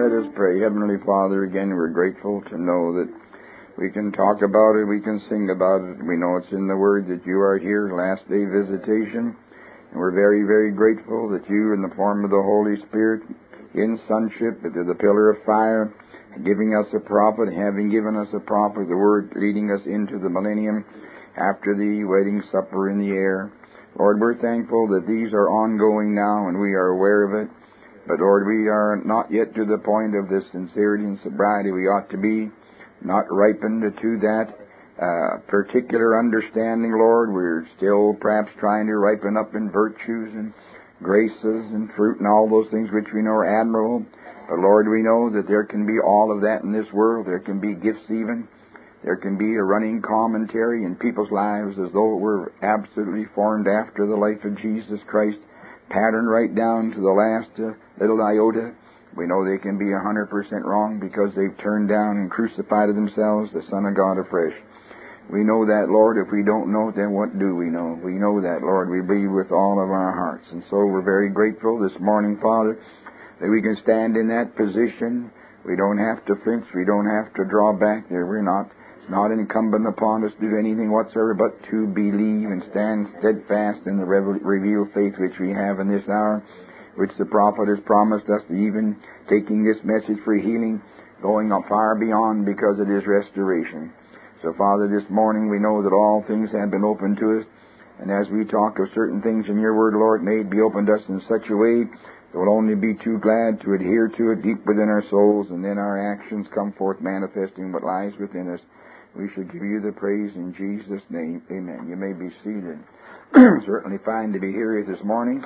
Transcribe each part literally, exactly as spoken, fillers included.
Let us pray. Heavenly Father, again, we're grateful to know that we can talk about it, we can sing about it. We know it's in the Word that you are here, last day visitation. And we're very, very grateful that you, in the form of the Holy Spirit, in sonship, through the pillar of fire, giving us a prophet, having given us a prophet, the Word leading us into the millennium after the wedding supper in the air. Lord, we're thankful that these are ongoing now and we are aware of it. But Lord, we are not yet to the point of this sincerity and sobriety we ought to be, not ripened to that uh, particular understanding, Lord. We're still perhaps trying to ripen up in virtues and graces and fruit and all those things which we know are admirable. But Lord, we know that there can be all of that in this world. There can be gifts even. There can be a running commentary in people's lives as though it were absolutely formed after the life of Jesus Christ, patterned right down to the last uh, little iota. We know they can be one hundred percent wrong because they've turned down and crucified themselves, the Son of God afresh. We know that, Lord. If we don't know it, then what do we know? We know that, Lord. We believe with all of our hearts. And so we're very grateful this morning, Father, that we can stand in that position. We don't have to flinch. We don't have to draw back there. We're not, it's not incumbent upon us to do anything whatsoever but to believe and stand steadfast in the revealed faith which we have in this hour, which the prophet has promised us, even taking this message for healing, going far beyond because it is restoration. So, Father, this morning we know that all things have been opened to us, and as we talk of certain things in your word, Lord, may it be opened to us in such a way that we'll only be too glad to adhere to it deep within our souls, and then our actions come forth manifesting what lies within us. We should give you the praise in Jesus' name. Amen. You may be seated. Certainly fine to be here this morning.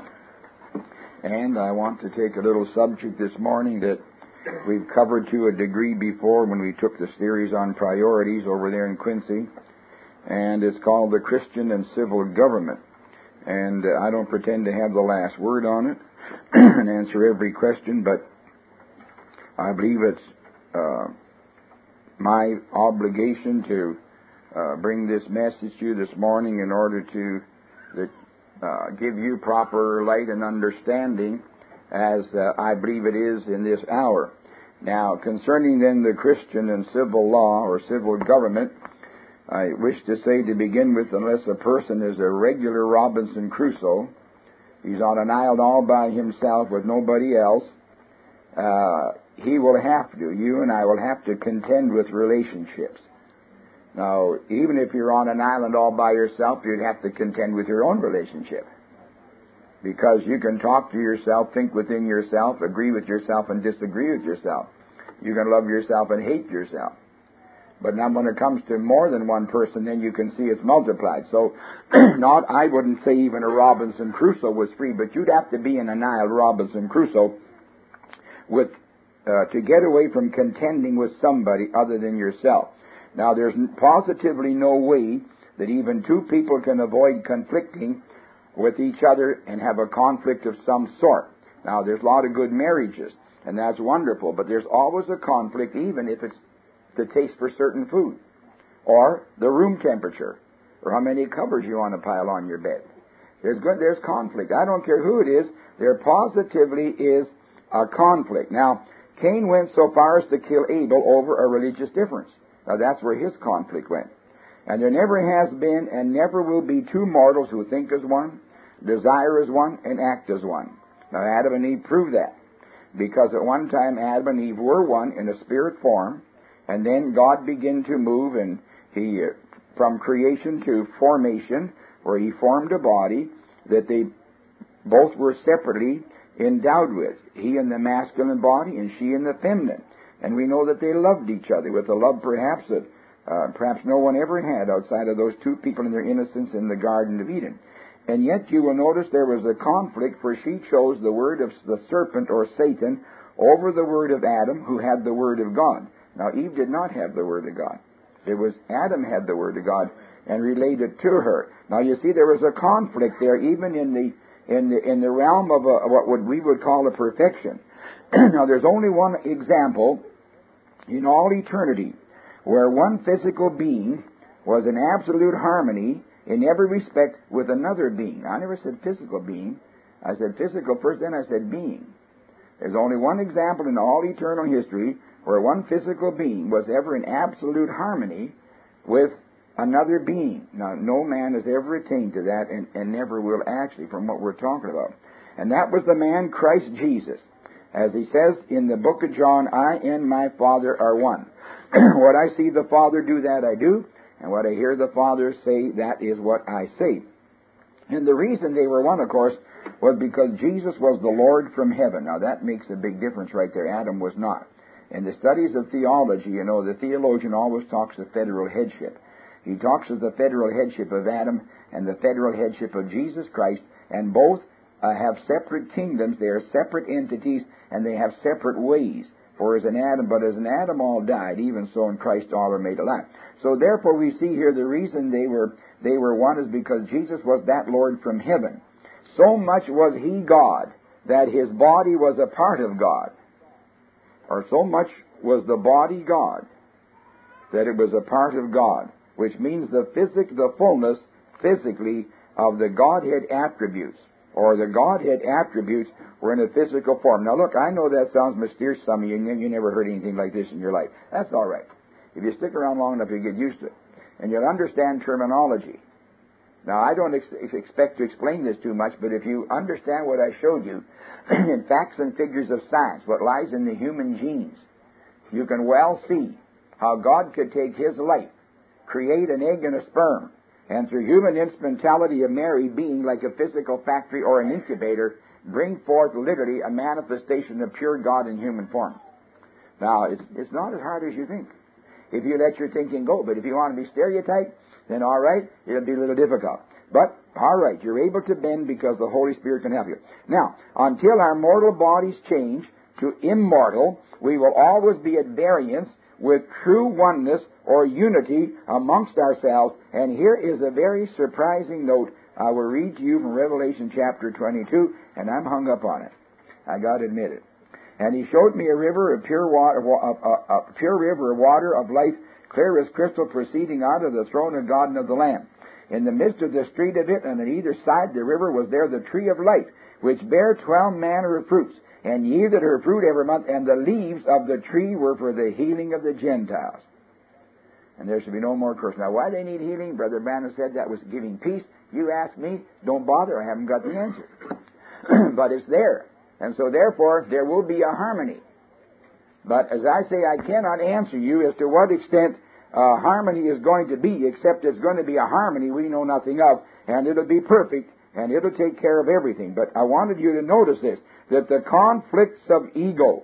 And I want to take a little subject this morning that we've covered to a degree before when we took the series on priorities over there in Quincy. And it's called the Christian and Civil Government. And uh, I don't pretend to have the last word on it and answer every question, but I believe it's uh, my obligation to uh, bring this message to you this morning in order to that, uh, give you proper light and understanding as uh, I believe it is in this hour. Now, concerning then the Christian and civil law or civil government, I wish to say to begin with, unless a person is a regular Robinson Crusoe, he's on an island all by himself with nobody else, uh, he will have to, you and I will have to contend with relationships. Now, even if you're on an island all by yourself, you'd have to contend with your own relationship. Because you can talk to yourself, think within yourself, agree with yourself and disagree with yourself. You can love yourself and hate yourself. But now when it comes to more than one person, then you can see it's multiplied. So, not, I wouldn't say even a Robinson Crusoe was free, but you'd have to be in an isle Robinson Crusoe with, uh, to get away from contending with somebody other than yourself. Now, there's positively no way that even two people can avoid conflicting with each other and have a conflict of some sort. Now, there's a lot of good marriages, and that's wonderful, but there's always a conflict, even if it's the taste for certain food, or the room temperature, or how many covers you want to pile on your bed. There's good, there's conflict. I don't care who it is, there positively is a conflict. Now, Cain went so far as to kill Abel over a religious difference. Now, that's where his conflict went. And there never has been and never will be two mortals who think as one, desire as one, and act as one. Now, Adam and Eve proved that. Because at one time, Adam and Eve were one in a spirit form, and then God began to move, and He, uh, from creation to formation, where He formed a body that they both were separately endowed with. He in the masculine body, and she in the feminine. And we know that they loved each other with a love perhaps that uh, perhaps no one ever had outside of those two people in their innocence in the Garden of Eden. And yet you will notice there was a conflict, for she chose the word of the serpent or Satan over the word of Adam, who had the word of God. Now, Eve did not have the word of God. It was Adam had the word of God and relayed it to her. Now, you see, there was a conflict there, even in the in the in the realm of a, what would we would call a perfection. Now, there's only one example in all eternity where one physical being was in absolute harmony in every respect with another being. I never said physical being. I said physical first, then I said being. There's only one example in all eternal history where one physical being was ever in absolute harmony with another being. Now, no man has ever attained to that, and, and never will actually, from what we're talking about. And that was the man Christ Jesus. As he says in the book of John, I and my Father are one. What I see the Father do, that I do, and what I hear the Father say, that is what I say. And the reason they were one, of course, was because Jesus was the Lord from heaven. Now, that makes a big difference right there. Adam was not. In the studies of theology, you know, the theologian always talks of federal headship. He talks of the federal headship of Adam and the federal headship of Jesus Christ, and both uh, have separate kingdoms. They are separate entities, and they have separate ways. For as an Adam, but as an Adam all died, even so in Christ all are made alive. So therefore we see here the reason they were they were one is because Jesus was that Lord from heaven. So much was he God that his body was a part of God. Or so much was the body God that it was a part of God, which means the physic, the fullness physically of the Godhead attributes, or the Godhead attributes were in a physical form. Now look, I know that sounds mysterious to some of you, and you never heard anything like this in your life. That's all right. If you stick around long enough, you'll get used to it. And you'll understand terminology. Now, I don't ex- expect to explain this too much, but if you understand what I showed you in facts and figures of science, what lies in the human genes, you can well see how God could take his life, create an egg and a sperm, and through human instrumentality of Mary being like a physical factory or an incubator, bring forth literally a manifestation of pure God in human form. Now, it's, it's not as hard as you think, if you let your thinking go. But if you want to be stereotyped, then all right, it'll be a little difficult. But, all right, you're able to bend because the Holy Spirit can help you. Now, until our mortal bodies change to immortal, we will always be at variance with true oneness or unity amongst ourselves. And here is a very surprising note I will read to you from Revelation chapter twenty-two, and I'm hung up on it. I got to admit it. And he showed me a river of pure water, a, a, a pure river of water of life, clear as crystal, proceeding out of the throne of God and of the Lamb. In the midst of the street of it, and on either side the river, was there the tree of life, which bare twelve manner of fruits, and yielded her fruit every month, and the leaves of the tree were for the healing of the Gentiles. And there should be no more curse. Now, why they need healing? Brother Branham said that was giving peace. You ask me, don't bother, I haven't got the answer. But it's there. And so, therefore, there will be a harmony. But as I say, I cannot answer you as to what extent uh, harmony is going to be, except it's going to be a harmony we know nothing of, and it'll be perfect, and it'll take care of everything. But I wanted you to notice this, that the conflicts of ego,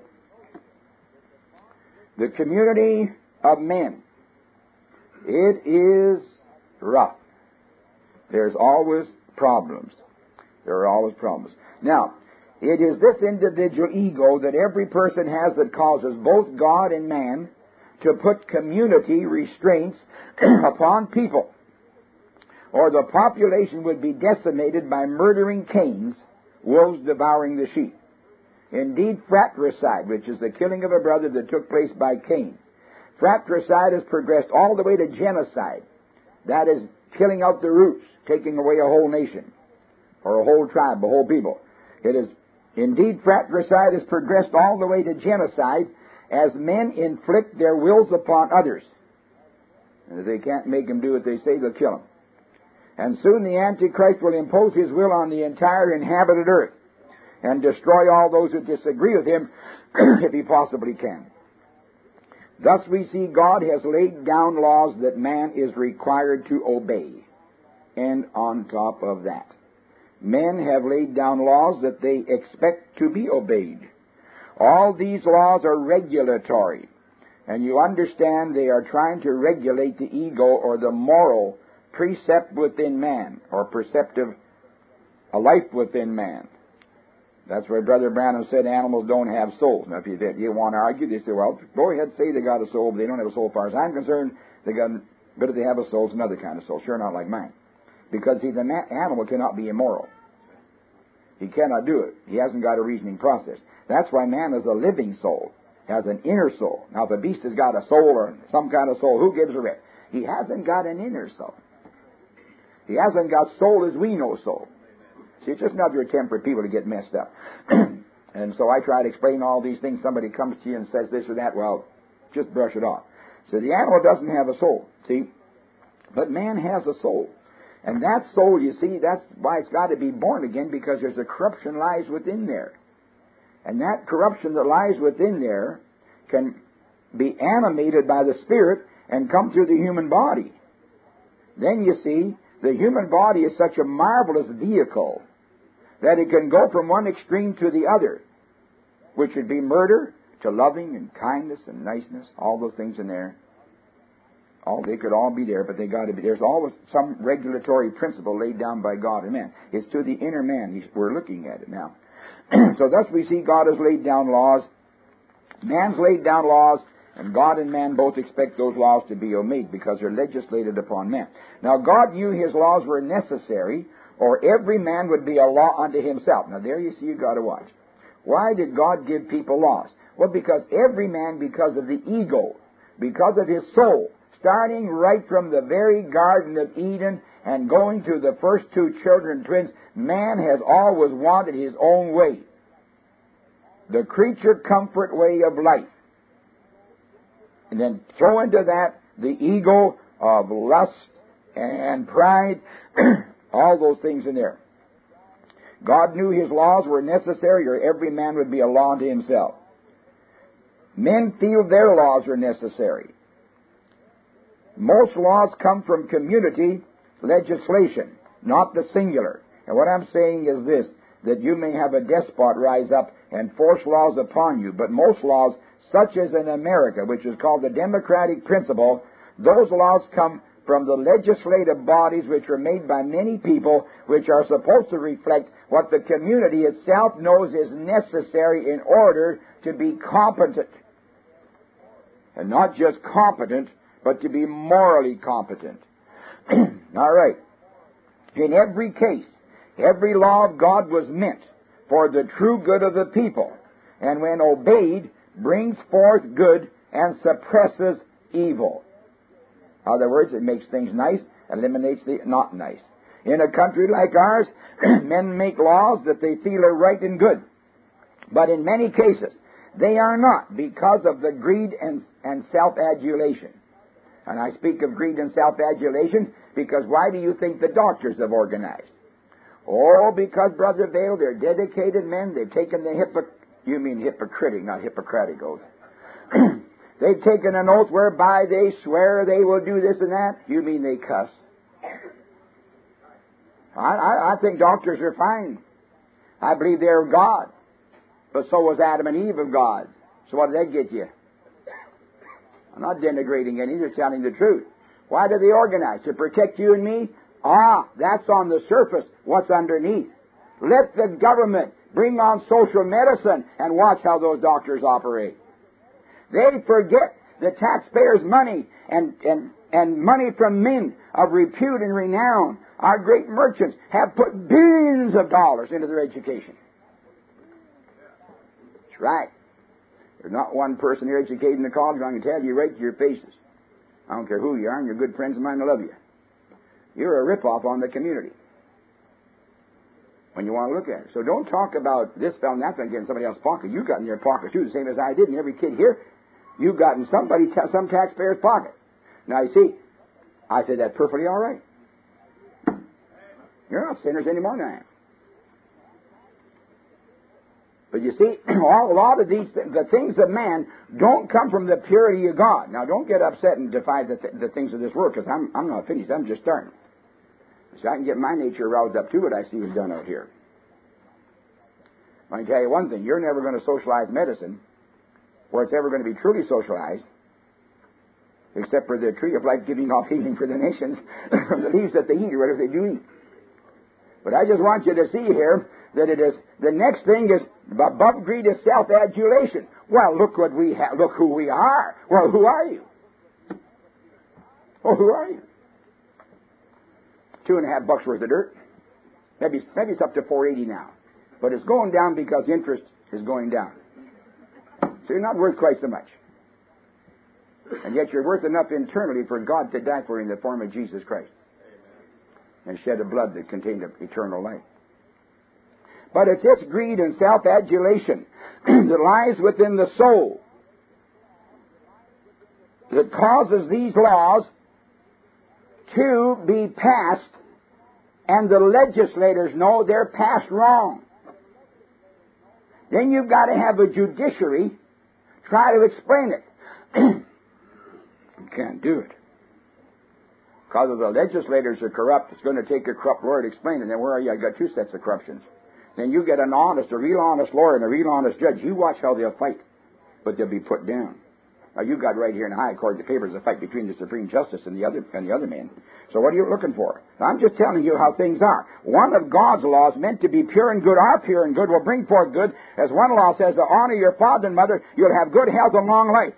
the community of men, it is rough. There's always problems. There are always problems. Now, it is this individual ego that every person has that causes both God and man to put community restraints upon people, or the population would be decimated by murdering Cains, wolves devouring the sheep. Indeed, fratricide, which is the killing of a brother that took place by Cain, fratricide has progressed all the way to genocide. That is killing out the roots, taking away a whole nation, or a whole tribe, a whole people. It is Indeed, fratricide has progressed all the way to genocide as men inflict their wills upon others. And if they can't make them do what they say, they'll kill them. And soon the Antichrist will impose his will on the entire inhabited earth and destroy all those who disagree with him if he possibly can. Thus we see God has laid down laws that man is required to obey. And on top of that, men have laid down laws that they expect to be obeyed. All these laws are regulatory. And you understand they are trying to regulate the ego or the moral precept within man, or perceptive a life within man. That's where Brother Branham said animals don't have souls. Now, if you, if you want to argue, they say, well, go ahead, say they got a soul, but they don't have a soul. As far as I'm concerned, they got, but if they have a soul, it's another kind of soul. Sure, not like mine. Because, see, the ma- animal cannot be immoral. He cannot do it. He hasn't got a reasoning process. That's why man is a living soul, has an inner soul. Now, if a beast has got a soul or some kind of soul, who gives a rip? He hasn't got an inner soul. He hasn't got soul as we know soul. See, it's just not your temperate people to get messed up. And so I try to explain all these things. Somebody comes to you and says this or that. Well, just brush it off. So the animal doesn't have a soul, see? But man has a soul. And that soul, you see, that's why it's got to be born again, because there's a corruption lies within there. And that corruption that lies within there can be animated by the Spirit and come through the human body. Then you see, the human body is such a marvelous vehicle that it can go from one extreme to the other, which would be murder to loving and kindness and niceness, all those things in there. All they could all be there, but they got to be. There's always some regulatory principle laid down by God and man. It's to the inner man. He's, we're looking at it now. So thus we see God has laid down laws. Man's laid down laws, and God and man both expect those laws to be obeyed because they're legislated upon man. Now God knew His laws were necessary, or every man would be a law unto himself. Now there you see, you've got to watch. Why did God give people laws? Well, because every man, because of the ego, because of his soul, starting right from the very Garden of Eden and going to the first two children twins, man has always wanted his own way. The creature comfort way of life. And then throw into that the ego of lust and pride, all those things in there. God knew His laws were necessary, or every man would be a law unto himself. Men feel their laws are necessary. Most laws come from community legislation, not the singular. And what I'm saying is this, that you may have a despot rise up and force laws upon you, but most laws, such as in America, which is called the democratic principle, those laws come from the legislative bodies which are made by many people, which are supposed to reflect what the community itself knows is necessary in order to be competent. And not just competent, but to be morally competent. All right. In every case, every law of God was meant for the true good of the people, and when obeyed, brings forth good and suppresses evil. In other words, it makes things nice, eliminates the not nice. In a country like ours, men make laws that they feel are right and good. But in many cases, they are not, because of the greed and, and self-adulation. And I speak of greed and self-adulation because why do you think the doctors have organized? Oh, because, Brother Vail, they're dedicated men. They've taken the hypoc... You mean hypocritic, not Hippocratic oath. They've taken an oath whereby they swear they will do this and that. You mean they cuss. I, I, I think doctors are fine. I believe they're God. But so was Adam and Eve of God. So what did that get you? I'm not denigrating any. They're telling the truth. Why do they organize? To protect you and me? Ah, that's on the surface. What's underneath? Let the government bring on social medicine and watch how those doctors operate. They forget the taxpayers' money and, and, and money from men of repute and renown. Our great merchants have put billions of dollars into their education. That's right. There's not one person here educated in the college, I can tell you right to your faces. I don't care who you are, and you're good friends of mine, I love you. You're a rip-off on the community when you want to look at it. So don't talk about this fellow and that fellow getting somebody else's pocket. You got in your pocket too, the same as I did, and every kid here, you got in somebody, some taxpayer's pocket. Now you see, I said that's perfectly all right. You're not sinners any more than I am. But you see, a lot of these, the things of man don't come from the purity of God. Now don't get upset and defy the, th- the things of this world, because I'm, I'm not finished, I'm just starting. So I can get my nature roused up too, what I see is done out here. I can tell you one thing, you're never going to socialize medicine where it's ever going to be truly socialized, except for the tree of life giving off healing for the nations from the leaves that they eat, or whatever they do eat. But I just want you to see here that it is, the next thing is, above greed is self-adulation. Well, look what we have, look who we are. Well, who are you? Oh, who are you? Two and a half bucks worth of dirt. Maybe, maybe it's up to four eighty now. But it's going down because interest is going down. So you're not worth quite so much. And yet you're worth enough internally for God to die for you in the form of Jesus Christ. And shed a blood that contained eternal life. But it's its greed and self-adulation that lies within the soul that causes these laws to be passed, and the legislators know they're passed wrong. Then you've got to have a judiciary try to explain it. You can't do it. Because if the legislators are corrupt, it's going to take a corrupt lawyer to explain it. And then where are you? I've got two sets of corruptions. Then you get an honest, a real honest lawyer and a real honest judge. You watch how they'll fight. But they'll be put down. Now you've got right here in the High Court the papers, a fight between the Supreme Justice and the other and the other man. So what are you looking for? I'm just telling you how things are. One of God's laws meant to be pure and good are pure and good, will bring forth good. As one law says, to honor your father and mother, you'll have good health and long life.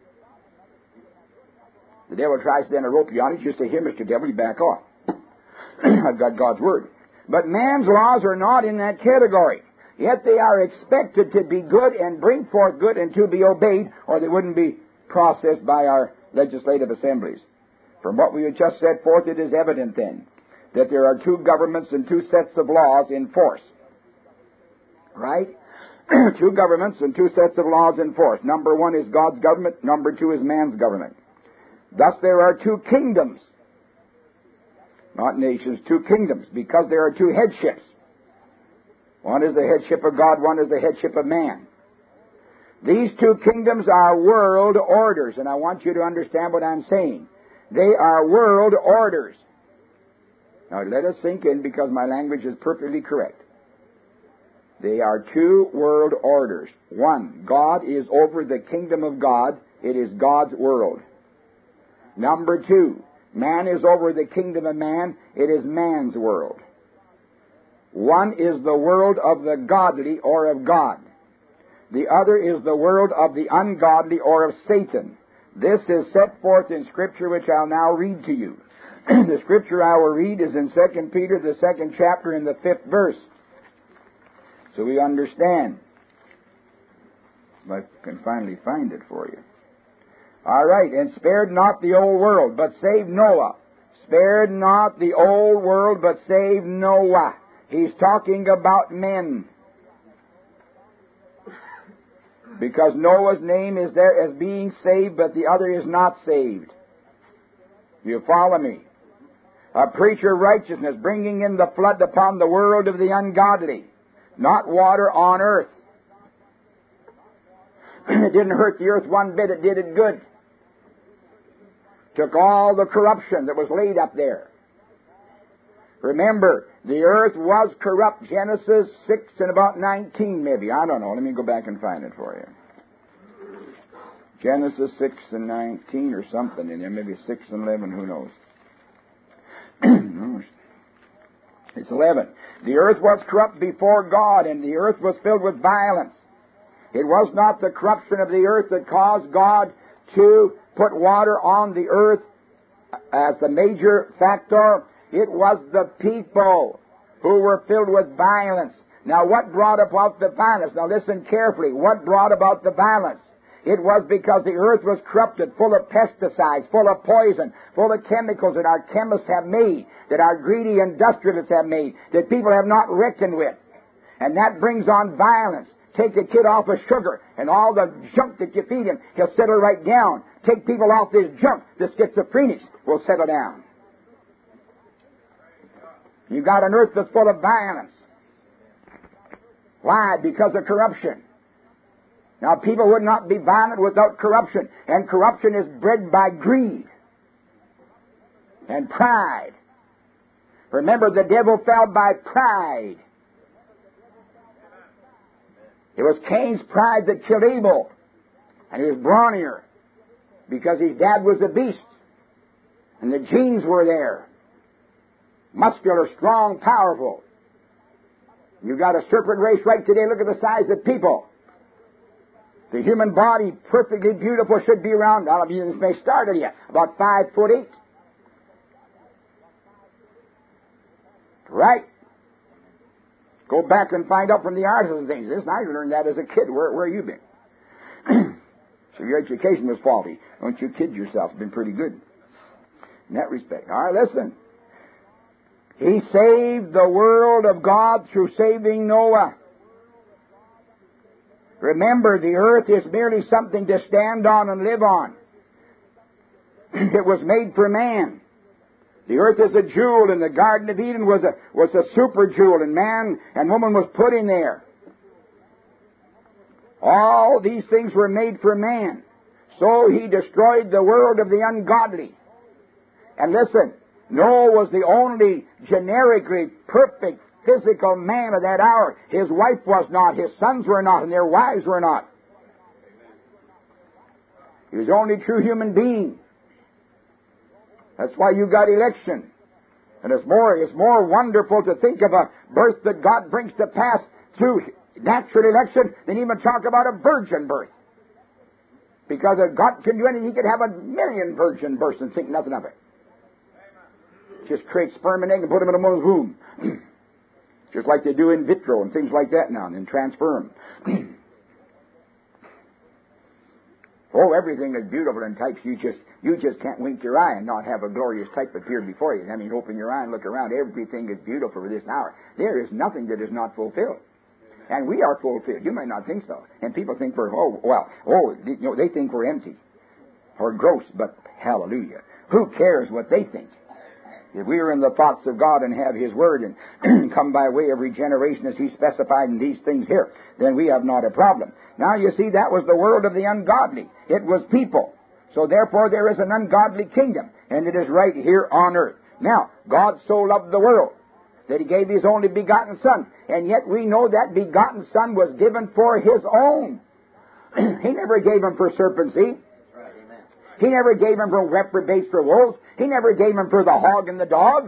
The devil tries to then rope you on it. You say, here, Mister Devil, you back off. I've got God's word. But man's laws are not in that category. Yet they are expected to be good and bring forth good and to be obeyed, or they wouldn't be processed by our legislative assemblies. From what we have just set forth, it is evident then that there are two governments and two sets of laws in force. Right? Two governments and two sets of laws in force. Number one is God's government. Number two is man's government. Thus there are two kingdoms. Not nations, two kingdoms, because there are two headships. One is the headship of God, one is the headship of man. These two kingdoms are world orders, and I want you to understand what I'm saying. They are world orders. Now let us sink in, because my language is perfectly correct. They are two world orders. One, God is over the kingdom of God. It is God's world. Number two, man is over the kingdom of man. It is man's world. One is the world of the godly or of God. The other is the world of the ungodly or of Satan. This is set forth in Scripture, which I'll now read to you. The Scripture I will read is in Second Peter, the second chapter, in the fifth verse. So we understand. If I can finally find it for you. All right, and spared not the old world, but saved Noah. Spared not the old world, but saved Noah. He's talking about men. Because Noah's name is there as being saved, but the other is not saved. You follow me? A preacher of righteousness, bringing in the flood upon the world of the ungodly, not water on earth. It didn't hurt the earth one bit, it did it good. Took all the corruption that was laid up there. Remember, the earth was corrupt. Genesis six and about nineteen maybe. I don't know. Let me go back and find it for you. Genesis six and nineteen or something in there. Maybe six and eleven. Who knows? It's eleven. The earth was corrupt before God, and the earth was filled with violence. It was not the corruption of the earth that caused God to put water on the earth as the major factor. It was the people who were filled with violence. Now, what brought about the violence? Now, listen carefully. What brought about the violence? It was because the earth was corrupted, full of pesticides, full of poison, full of chemicals that our chemists have made, that our greedy industrialists have made, that people have not reckoned with. And that brings on violence. Take a kid off of sugar, and all the junk that you feed him, he'll settle right down. Take people off this junk, the schizophrenics will settle down. You've got an earth that's full of violence. Why? Because of corruption. Now, people would not be violent without corruption, and corruption is bred by greed and pride. Remember, the devil fell by pride. It was Cain's pride that killed Abel, and he was brawnier because his dad was a beast, and the genes were there. Muscular, strong, powerful. You've got a serpent race right today. Look at the size of people. The human body, perfectly beautiful, should be around, I don't know, this may start at you, about five foot eight. Right? Go back and find out from the artisans things. Listen, I learned that as a kid. Where, where have you been? So your education was faulty. Don't you kid yourself. It's been pretty good in that respect. All right, listen. He saved the world of God through saving Noah. Remember, the earth is merely something to stand on and live on. It was made for man. The earth is a jewel, and the Garden of Eden was a, was a super jewel, and man and woman was put in there. All these things were made for man. So he destroyed the world of the ungodly. And listen, Noah was the only generically perfect physical man of that hour. His wife was not, his sons were not, and their wives were not. He was the only true human being. That's why you got election. And it's more, it's more wonderful to think of a birth that God brings to pass through natural election than even talk about a virgin birth. Because if God can do anything, He could have a million virgin births and think nothing of it. Just create sperm and egg and put them in a woman's womb. Just like they do in vitro and things like that now, and then transfer them. Oh, everything is beautiful in types. You just you just can't wink your eye and not have a glorious type appear before you. I mean, open your eye and look around. Everything is beautiful for this hour. There is nothing that is not fulfilled. And we are fulfilled. You might not think so. And people think we're, oh, well, oh, you know, they think we're empty or gross, but hallelujah. Who cares what they think? If we are in the thoughts of God and have His Word and come by way of regeneration as He specified in these things here, then we have not a problem. Now you see, that was the world of the ungodly. It was people. So therefore there is an ungodly kingdom, and it is right here on earth. Now, God so loved the world that He gave His only begotten Son, and yet we know that begotten Son was given for His own. He never gave Him for serpent's seed. He never gave Him for reprobates for wolves. He never gave Him for the hog and the dog.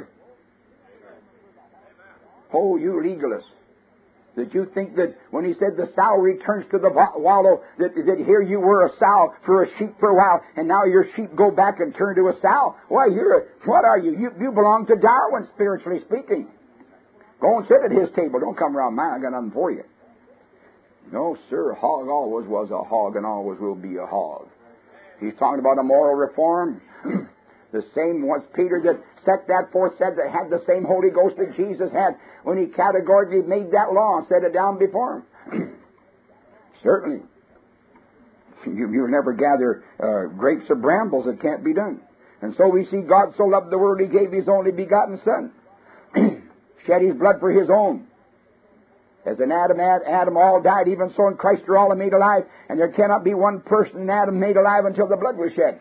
Oh, you legalists. Did you think that when He said the sow returns to the wallow, that, that here you were a sow for a sheep for a while, and now your sheep go back and turn to a sow? Why, you're a, what are you? you? You belong to Darwin, spiritually speaking. Go and sit at his table. Don't come around mine. I got nothing for you. No, sir. A hog always was a hog and always will be a hog. He's talking about a moral reform. The same was Peter that set that forth, said that had the same Holy Ghost that Jesus had when he categorically made that law and set it down before him. Certainly. You, you'll never gather uh, grapes or brambles. It can't be done. And so we see God so loved the world He gave His only begotten Son. Shed His blood for His own. As in Adam, Adam all died, even so in Christ are all made alive, and there cannot be one person in Adam made alive until the blood was shed.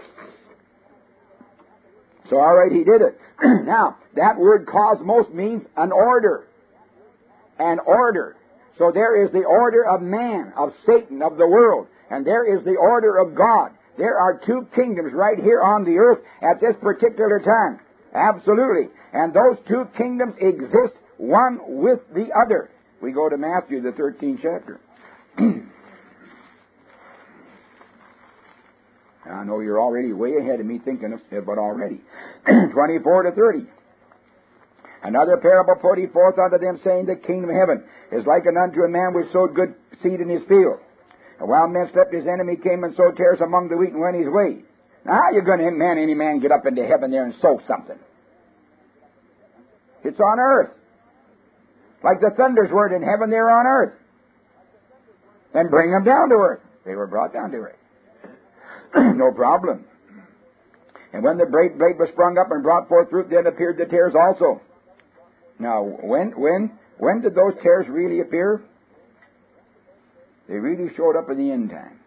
So all right, He did it. Now, that word cosmos means an order. An order. So there is the order of man, of Satan, of the world, and there is the order of God. There are two kingdoms right here on the earth at this particular time. Absolutely. And those two kingdoms exist one with the other. We go to Matthew, the thirteenth chapter. I know you're already way ahead of me thinking of it, but already. twenty-four to thirty. Another parable put He forth unto them, saying, the kingdom of heaven is likened unto a man which sowed good seed in his field. And while men slept, his enemy came and sowed tares among the wheat and went his way. Now, how are you going to, man, any man get up into heaven there and sow something? It's on earth. Like the thunders were in heaven, they're on earth. Then bring them down to earth. They were brought down to earth. No problem. And when the blade was sprung up and brought forth fruit, then appeared the tares also. Now, when when when did those tares really appear? They really showed up in the end time.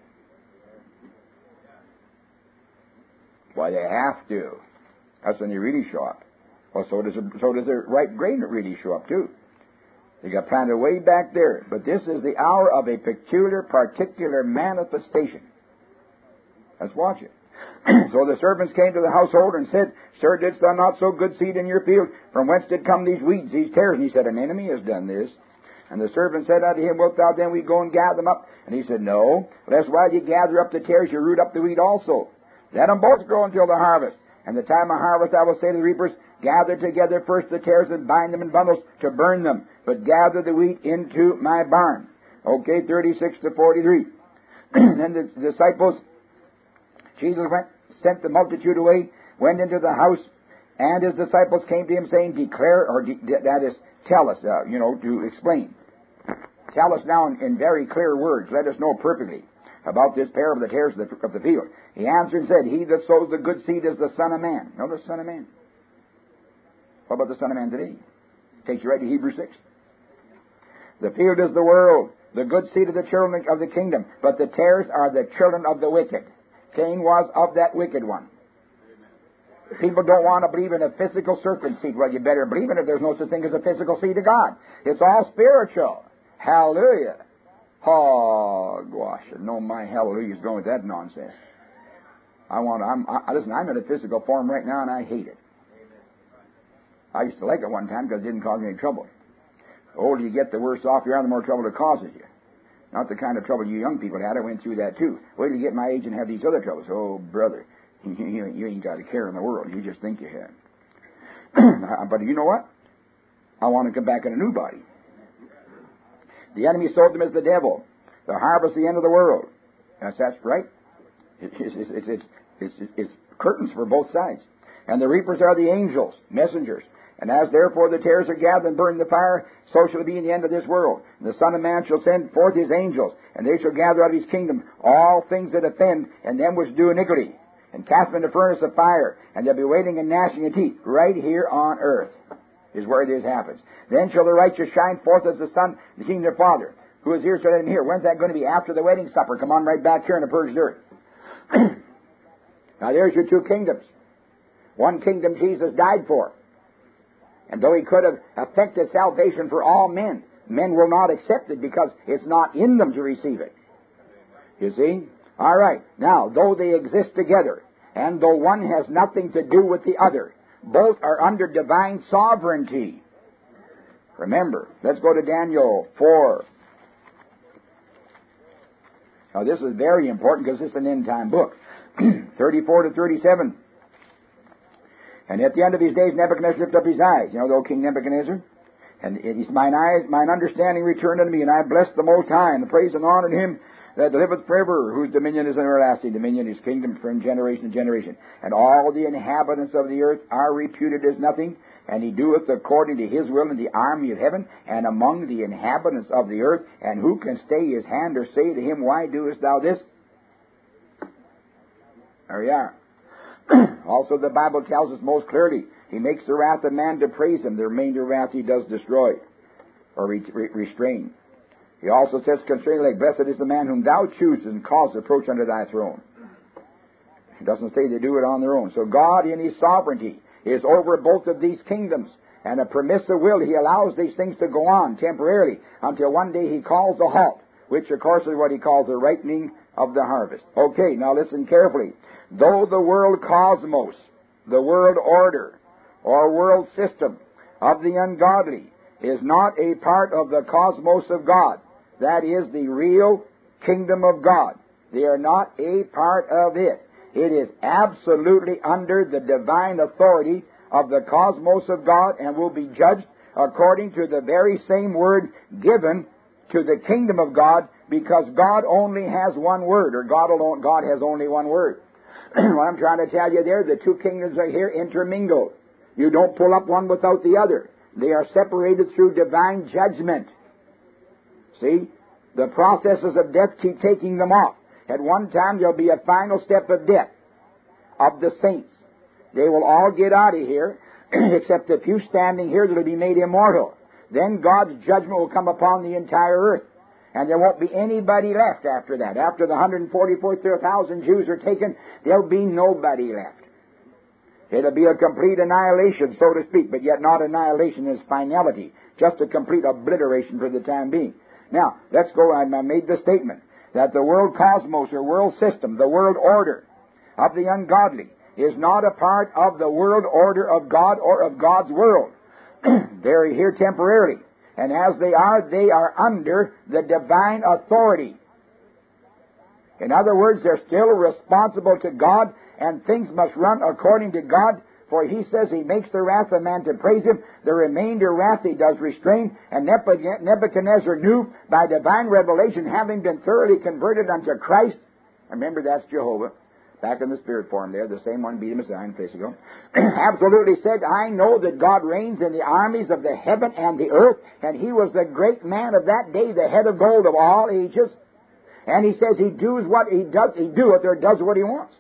Why, they have to. That's when they really show up. Well, so does the, so does the ripe grain really show up too. They got planted way back there. But this is the hour of a peculiar, particular manifestation. Let's watch it. So the servants came to the household and said, Sir, didst thou not sow good seed in your field? From whence did come these weeds, these tares? And he said, An enemy has done this. And the servant said unto him, Wilt thou then we go and gather them up? And he said, No, lest while you gather up the tares, you root up the wheat also. Let them both grow until the harvest. And the time of harvest I will say to the reapers, Gather together first the tares and bind them in bundles to burn them, but gather the wheat into my barn. Okay, thirty-six to forty-three. Then the disciples, Jesus went, sent the multitude away, went into the house, And his disciples came to him saying, declare, or de- that is, tell us, uh, you know, to explain. Tell us now in, in very clear words. Let us know perfectly about this parable of the tares of the, of the field. He answered and said, he that sows the good seed is the Son of Man. No, the Son of Man. What about the Son of Man today? Takes you right to Hebrews six. The field is the world, the good seed of the children of the kingdom, but the tares are the children of the wicked. Cain was of that wicked one. People don't want to believe in a physical serpent seed. Well, you better believe in it. There's no such thing as a physical seed of God. It's all spiritual. Hallelujah. Oh, gosh, no, my hallelujah's going with that nonsense. I want. I'm. I, listen, I'm in a physical form right now, and I hate it. I used to like it one time because it didn't cause me any trouble. The older you get, the worse off you are, the more trouble it causes you. Not the kind of trouble you young people had. I went through that too. Wait till you get my age and have these other troubles. Oh, brother, you, you, you ain't got a care in the world. You just think you have. But you know what? I want to come back in a new body. The enemy sold them as the devil. The harvest, the end of the world. That's, that's right. It, it's, it's, it's, it's, it's, it's curtains for both sides. And the reapers are the angels, messengers. And as therefore the tares are gathered and burned in the fire, so shall it be in the end of this world. And the Son of Man shall send forth his angels, and they shall gather out of his kingdom all things that offend, and them which do iniquity, and cast them into the furnace of fire, and they'll be waiting and gnashing of teeth. Right here on earth is where this happens. Then shall the righteous shine forth as the sun, the kingdom of their Father. Who is here, so let him hear. When's that going to be? After the wedding supper. Come on right back here in the purged earth. Now there's your two kingdoms. One kingdom Jesus died for. And though he could have effected salvation for all men, men will not accept it because it's not in them to receive it. You see? All right. Now, though they exist together, and though one has nothing to do with the other, both are under divine sovereignty. Remember, let's go to Daniel four. Now, this is very important because this is an end-time book. thirty-four to thirty-seven. And at the end of his days, Nebuchadnezzar lifted up his eyes. You know the old King Nebuchadnezzar? And it is mine eyes, mine understanding returned unto me, and I blessed the Most High, and praised and honored him that liveth forever, whose dominion is an everlasting dominion, his kingdom from generation to generation. And all the inhabitants of the earth are reputed as nothing, and he doeth according to his will in the army of heaven, and among the inhabitants of the earth, and who can stay his hand or say to him, why doest thou this? There you are. Also, the Bible tells us most clearly, he makes the wrath of man to praise him. The remainder of wrath he does destroy or re- re- restrain. He also says concerning like, blessed is the man whom thou choosest and cause to approach unto thy throne. He doesn't say they do it on their own. So God in his sovereignty is over both of these kingdoms. And a permissive will, he allows these things to go on temporarily until one day he calls a halt, which of course is what he calls the ripening of the harvest. Okay, now listen carefully. Though the world cosmos, the world order, or world system of the ungodly is not a part of the cosmos of God, that is the real kingdom of God, they are not a part of it. It is absolutely under the divine authority of the cosmos of God and will be judged according to the very same word given to the kingdom of God, because God only has one word, or God alone, God has only one word. What I'm trying to tell you there, the two kingdoms are here intermingled. You don't pull up one without the other. They are separated through divine judgment. See? The processes of death keep taking them off. At one time there'll be a final step of death of the saints. They will all get out of here, except a few standing here that will be made immortal. Then God's judgment will come upon the entire earth. And there won't be anybody left after that. After the one hundred forty-four thousand Jews are taken, there'll be nobody left. It'll be a complete annihilation, so to speak, but yet not annihilation in its finality. Just a complete obliteration for the time being. Now, let's go. I made the statement that the world cosmos, or world system, the world order of the ungodly is not a part of the world order of God or of God's world. They're here temporarily. And as they are, they are under the divine authority. In other words, they're still responsible to God, and things must run according to God, for he says he makes the wrath of man to praise him. The remainder wrath he does restrain. And Nebuchadnezzar knew by divine revelation, having been thoroughly converted unto Christ, remember that's Jehovah, back in the spirit form there, the same one beat him aside in place ago, absolutely said, I know that God reigns in the armies of the heaven and the earth, and he was the great man of that day, the head of gold of all ages. And he says he does what he does, he doeth or does what he wants.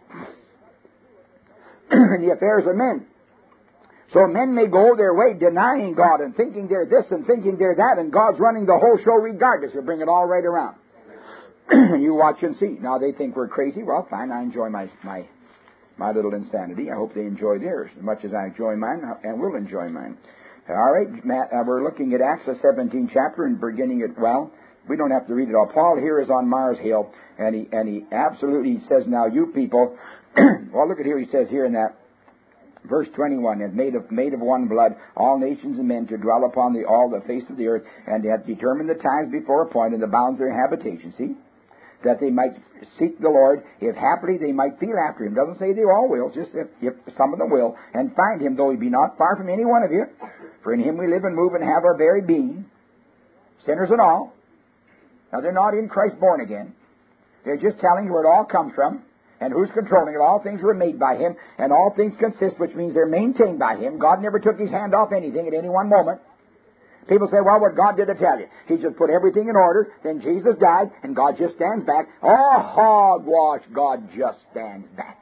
In the affairs of men. So men may go their way denying God and thinking they're this and thinking they're that, and God's running the whole show regardless. He'll bring it all right around. You watch and see. Now they think we're crazy. Well, fine, I enjoy my, my, my little insanity. I hope they enjoy theirs as much as I enjoy mine and will enjoy mine. All right, Matt, uh, we're looking at Acts, the seventeenth chapter, and beginning at, well, we don't have to read it all. Paul here is on Mars Hill, and he, and he absolutely says, now you people, well, look at here, he says here in that, verse twenty-one, and made of made of one blood all nations and men to dwell upon the all the face of the earth, and hath determined the times before appointed and the bounds of their habitation. See? That they might seek the Lord, if happily they might feel after him. Doesn't say they all will, just if, if some of them will, and find him, though he be not far from any one of you. For in him we live and move and have our very being, sinners and all. Now they're not in Christ born again. They're just telling you where it all comes from. And who's controlling it? All things were made by him, and all things consist, which means they're maintained by him. God never took his hand off anything at any one moment. People say, well, what God did I tell you? He just put everything in order, then Jesus died, and God just stands back. Oh, hogwash, God just stands back.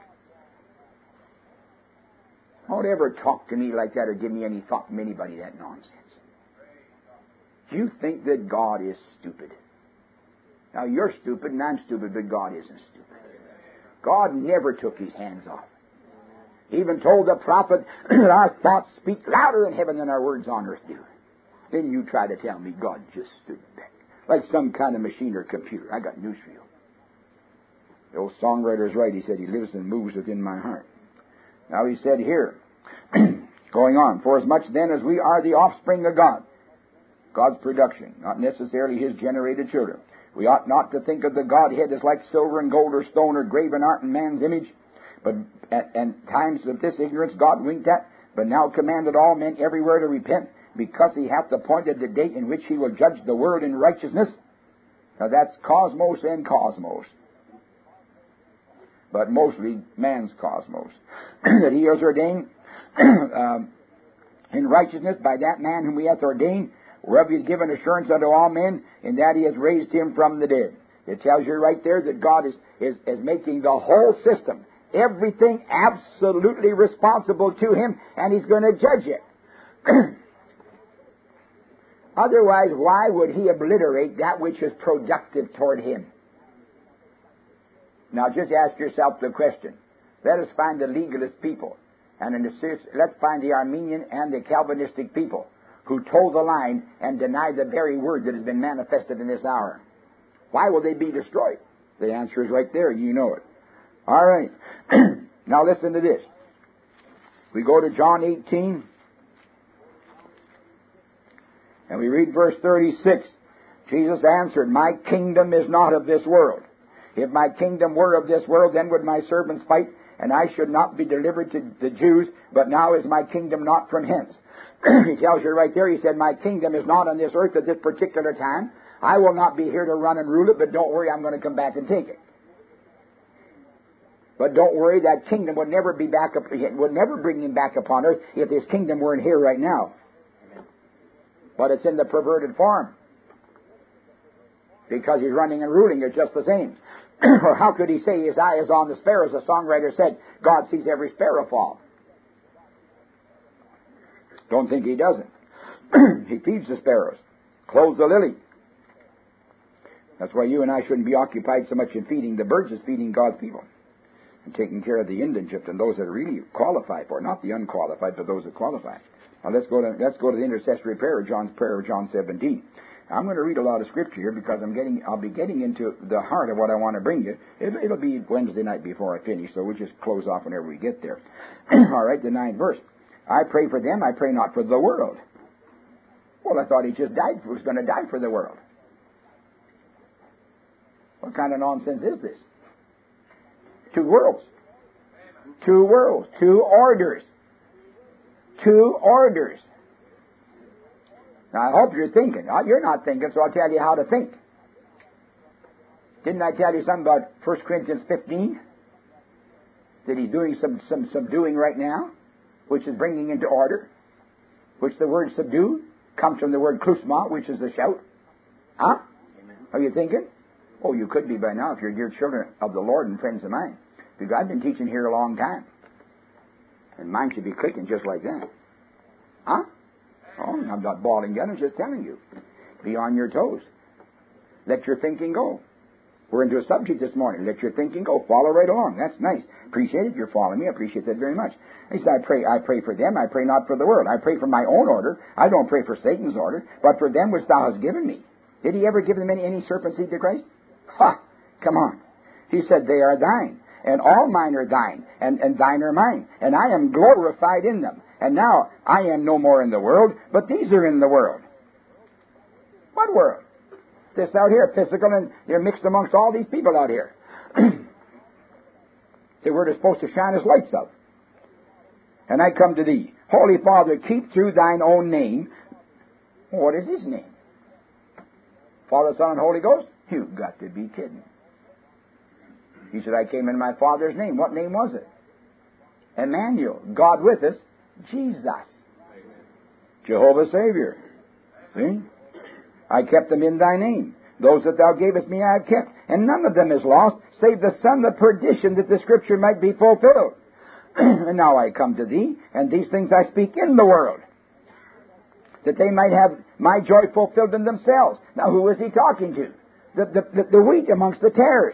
Don't ever talk to me like that or give me any thought from anybody that nonsense. Do you think that God is stupid? Now, you're stupid, and I'm stupid, but God isn't stupid. God never took his hands off. He even told the prophet that our thoughts speak louder in heaven than our words on earth do. Then you try to tell me God just stood back, like some kind of machine or computer. I got news for you. The old songwriter's right. He said, he lives and moves within my heart. Now he said here, going on, for as much then as we are the offspring of God, God's production, not necessarily his generated children, we ought not to think of the Godhead as like silver and gold or stone or graven art in man's image. But at, at times of this ignorance God winked at, but now commanded all men everywhere to repent, because he hath appointed the day in which he will judge the world in righteousness. Now that's cosmos and cosmos. But mostly man's cosmos. That he has ordained um, in righteousness by that man whom he hath ordained, whereof he has given assurance unto all men, in that he has raised him from the dead. It tells you right there that God is, is, is making the whole system, everything absolutely responsible to him, and he's going to judge it. Otherwise, why would he obliterate that which is productive toward him? Now just ask yourself the question. Let us find the legalist people, and in the, let's find the Arminian and the Calvinistic people who toe the line and deny the very word that has been manifested in this hour. Why will they be destroyed? The answer is right there. You know it. All right. Now listen to this. We go to John eighteen, and we read verse thirty-six. Jesus answered, my kingdom is not of this world. If my kingdom were of this world, then would my servants fight, and I should not be delivered to the Jews, but now is my kingdom not from hence. He tells you right there, he said, my kingdom is not on this earth at this particular time. I will not be here to run and rule it, but don't worry, I'm going to come back and take it. But don't worry, that kingdom would never be back up, would never bring him back upon earth if his kingdom weren't here right now. But it's in the perverted form. Because he's running and ruling it just the same. Or how could he say his eye is on the sparrows? The songwriter said, God sees every sparrow fall. Don't think he doesn't. He feeds the sparrows, clothes the lily. That's why you and I shouldn't be occupied so much in feeding the birds as feeding God's people. And taking care of the indigent and those that really qualify for it. Not the unqualified, but those that qualify. Now let's go to let's go to the intercessory prayer, John's prayer of John seventeen. I'm going to read a lot of scripture here because I'm getting I'll be getting into the heart of what I want to bring you. It, it'll be Wednesday night before I finish, so we'll just close off whenever we get there. All right, the ninth verse. I pray for them, I pray not for the world. Well, I thought he just died, was going to die for the world. What kind of nonsense is this? Two worlds. Two worlds. Two orders. Two orders. Now, I hope you're thinking. You're not thinking, so I'll tell you how to think. Didn't I tell you something about First Corinthians fifteen? that he's doing some, some subduing right now, which is bringing into order, which the word subdue comes from the word klusma, which is a shout. Huh? Amen. Are you thinking? Oh, you could be by now if you're dear children of the Lord and friends of mine. Because I've been teaching here a long time. And mine should be clicking just like that. Huh? Oh, I'm not bawling yet, I'm just telling you. Be on your toes. Let your thinking go. We're into a subject this morning. Let your thinking go. Follow right along. That's nice. Appreciate it. You're following me. I appreciate that very much. He said, I pray, I pray for them. I pray not for the world. I pray for my own order. I don't pray for Satan's order, but for them which thou hast given me. Did he ever give them any, any serpent seed to Christ? Ha! Come on. He said, they are thine, and all mine are thine, and, and thine are mine, and I am glorified in them. And now I am no more in the world, but these are in the world. What world? This out here, physical, and they're mixed amongst all these people out here. The word is supposed to shine as lights of. And I come to thee. Holy Father, keep through thine own name. What is his name? Father, Son, and Holy Ghost? You've got to be kidding. He said, I came in my Father's name. What name was it? Emmanuel. God with us. Jesus. Jehovah Savior. See? I kept them in thy name. Those that thou gavest me I have kept, and none of them is lost, save the son of perdition, that the scripture might be fulfilled. And now I come to thee, and these things I speak in the world, that they might have my joy fulfilled in themselves. Now who is he talking to? The, the, the, the wheat amongst the tares.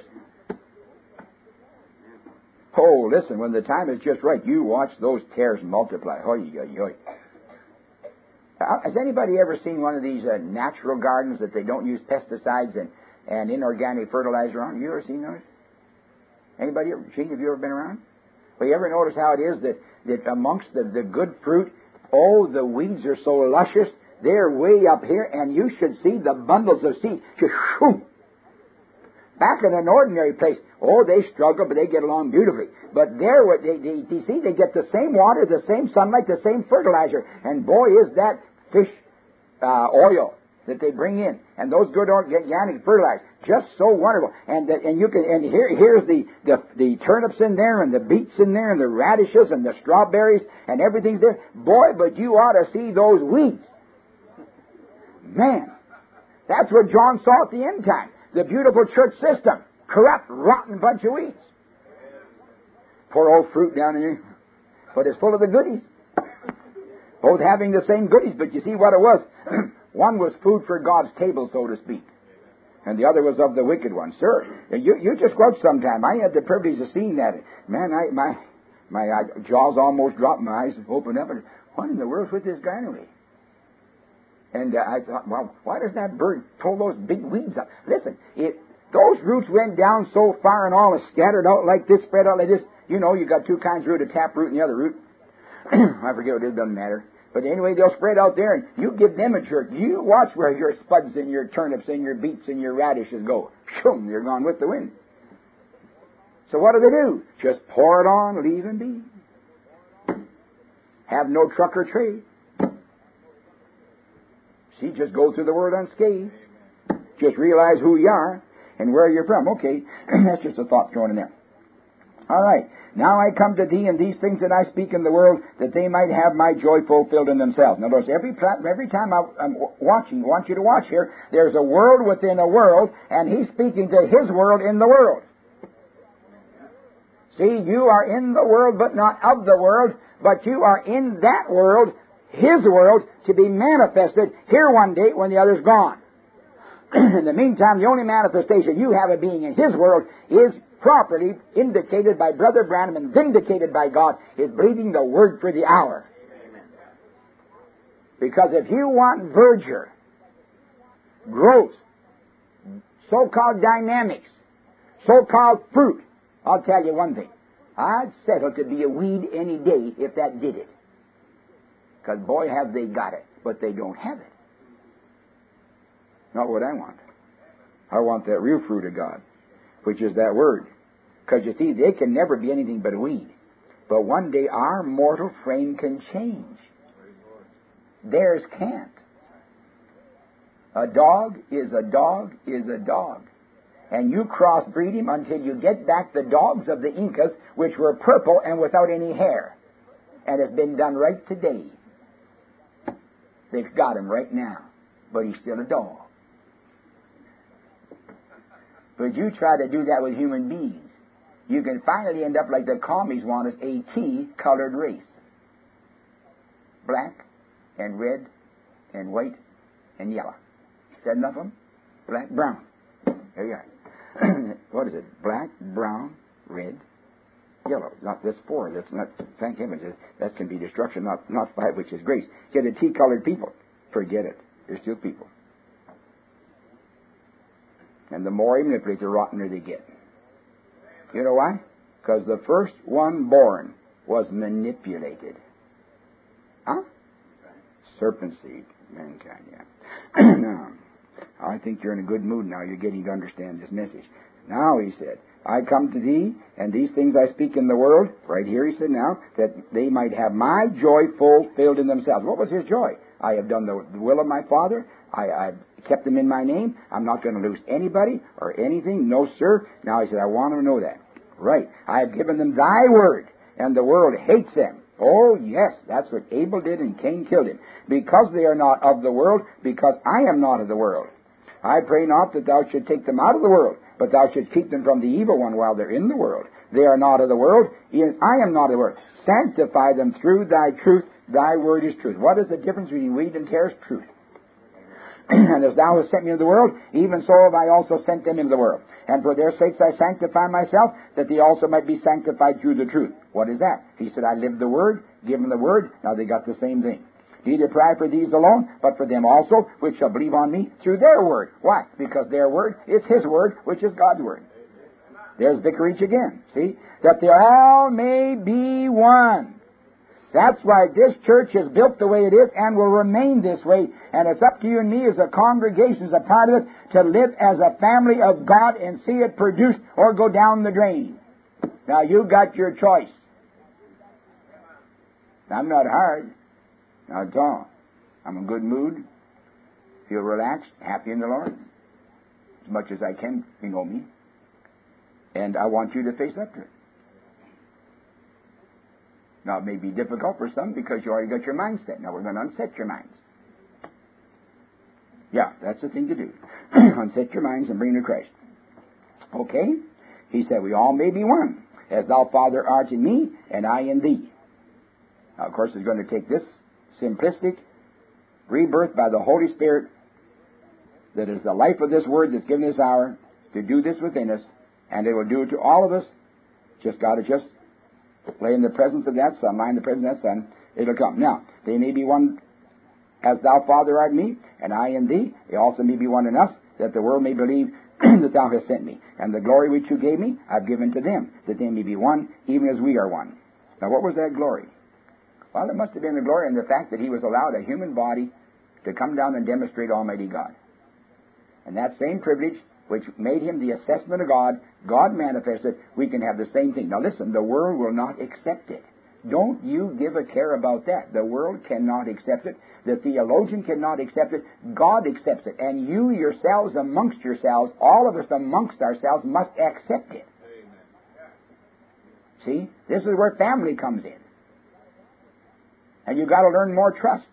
Oh, listen, when the time is just right, you watch those tares multiply. Hoy, hoy, hoy. Has anybody ever seen one of these uh, natural gardens that they don't use pesticides and, and inorganic fertilizer on? You ever seen those? Anybody ever seen? Have you ever been around? Well, you ever notice how it is that, that amongst the, the good fruit, oh, the weeds are so luscious, they're way up here, and you should see the bundles of seed. Just shoo! Back in an ordinary place, oh, they struggle, but they get along beautifully. But there, they, they, you see, they get the same water, the same sunlight, the same fertilizer. And boy, is that fish uh, oil that they bring in, and those good organic fertilizers, just so wonderful. And that, and you can, and here, here's the, the the turnips in there, and the beets in there, and the radishes, and the strawberries, and everything's there. Boy, but you ought to see those weeds. Man, that's what John saw at the end time. The beautiful church system. Corrupt, rotten bunch of weeds. Poor old fruit down in here. But it's full of the goodies. Both having the same goodies, but you see what it was? One was food for God's table, so to speak. And the other was of the wicked one. Sir, you, you just go out sometime. I had the privilege of seeing that. Man, I, my my uh, jaws almost dropped. My eyes opened up. And what in the world's with this guy anyway? And uh, I thought, well, why does that bird pull those big weeds up? Listen, it, those roots went down so far and all is scattered out like this, spread out like this. You know, you got two kinds of root, a tap root and the other root. I forget what it is, doesn't matter. But anyway, they'll spread out there, and you give them a jerk. You watch where your spuds and your turnips and your beets and your radishes go. Shoom, they're gone with the wind. So what do they do? Just pour it on, leave and be. Have no truck or trade. See, just go through the word unscathed. Just realize who you are and where you're from. Okay, that's just a thought thrown in there. All right, now I come to thee, and these things that I speak in the world, that they might have my joy fulfilled in themselves. Now, notice, every, every time I'm watching, I want you to watch here, there's a world within a world, and he's speaking to his world in the world. See, you are in the world, but not of the world, but you are in that world, his world, to be manifested here one day when the other's gone. In the meantime, the only manifestation you have of being in his world is properly indicated by Brother Branham and vindicated by God, is believing the word for the hour. Amen. Because if you want verdure, growth, so-called dynamics, so-called fruit, I'll tell you one thing. I'd settle to be a weed any day if that did it. Because boy, have they got it, but they don't have it. Not what I want. I want that real fruit of God, which is that word. Because you see, they can never be anything but a weed. But one day our mortal frame can change. Theirs can't. A dog is a dog is a dog. and you crossbreed him until you get back the dogs of the Incas, which were purple and without any hair. And it's been done right today. They've got him right now, but he's still a dog. But you try to do that with human beings, you can finally end up like the commies want us, a tea-colored race. Black and red and white and yellow. Is that enough of them? Black, brown. There you are. What is it? Black, brown, red, yellow. Not this four. That's not, thank heaven, that can be destruction, not, not five, which is grace. Get a tea-colored people. Forget it. They're still people. And the more you manipulate, the rottener they get. You know why? Because the first one born was manipulated. Huh? Serpent seed, mankind, yeah. Now, I think you're in a good mood now. You're getting to understand this message. Now, he said, I come to thee, and these things I speak in the world, right here he said now, that they might have my joy fulfilled in themselves. What was his joy? I have done the will of my Father. I, I've kept them in my name. I'm not going to lose anybody or anything. No, sir. Now he said, I want them to know that. Right. I have given them thy word, and the world hates them. Oh, yes, that's what Abel did, and Cain killed him. Because they are not of the world, because I am not of the world. I pray not that thou should take them out of the world, but thou should keep them from the evil one while they're in the world. They are not of the world, I am not of the world. Sanctify them through thy truth. Thy word is truth. What is the difference between wheat and tares? Truth. And as thou hast sent me into the world, even so have I also sent them into the world. And for their sakes I sanctify myself, that they also might be sanctified through the truth. What is that? He said, I live the word, give them the word. Now they got the same thing. Neither pray for these alone, but for them also, which shall believe on me through their word. Why? Because their word is his word, which is God's word. There's vicarage again. See? That they all may be one. That's why this church is built the way it is and will remain this way. And it's up to you and me as a congregation, as a part of it, to live as a family of God and see it produced or go down the drain. Now, you got your choice. I'm not hard. Not at all. I'm in a good mood. Feel relaxed, happy in the Lord. As much as I can, you know me. And I want you to face up to it. Now, it may be difficult for some because you already got your mind set. Now, we're going to unset your minds. Yeah, that's the thing to do. Unset your minds and bring them to Christ. Okay? He said, we all may be one, as thou, Father, art in me, and I in thee. Now, of course, it's going to take this simplistic rebirth by the Holy Spirit that is the life of this word that's given this hour to do this within us, and it will do it to all of us. Just got to just lay in the presence of that Son, lie in the presence of that Son, it'll come. Now, they may be one as thou, Father, art in me, and I in thee. They also may be one in us, that the world may believe that thou hast sent me. And the glory which you gave me, I've given to them, that they may be one, even as we are one. Now, what was that glory? Well, it must have been the glory in the fact that he was allowed a human body to come down and demonstrate Almighty God. And that same privilege which made him the assessment of God, God manifested, we can have the same thing. Now listen, the world will not accept it. Don't you give a care about that. The world cannot accept it. The theologian cannot accept it. God accepts it. And you yourselves amongst yourselves, all of us amongst ourselves, must accept it. See? This is where family comes in. And you've got to learn more trust.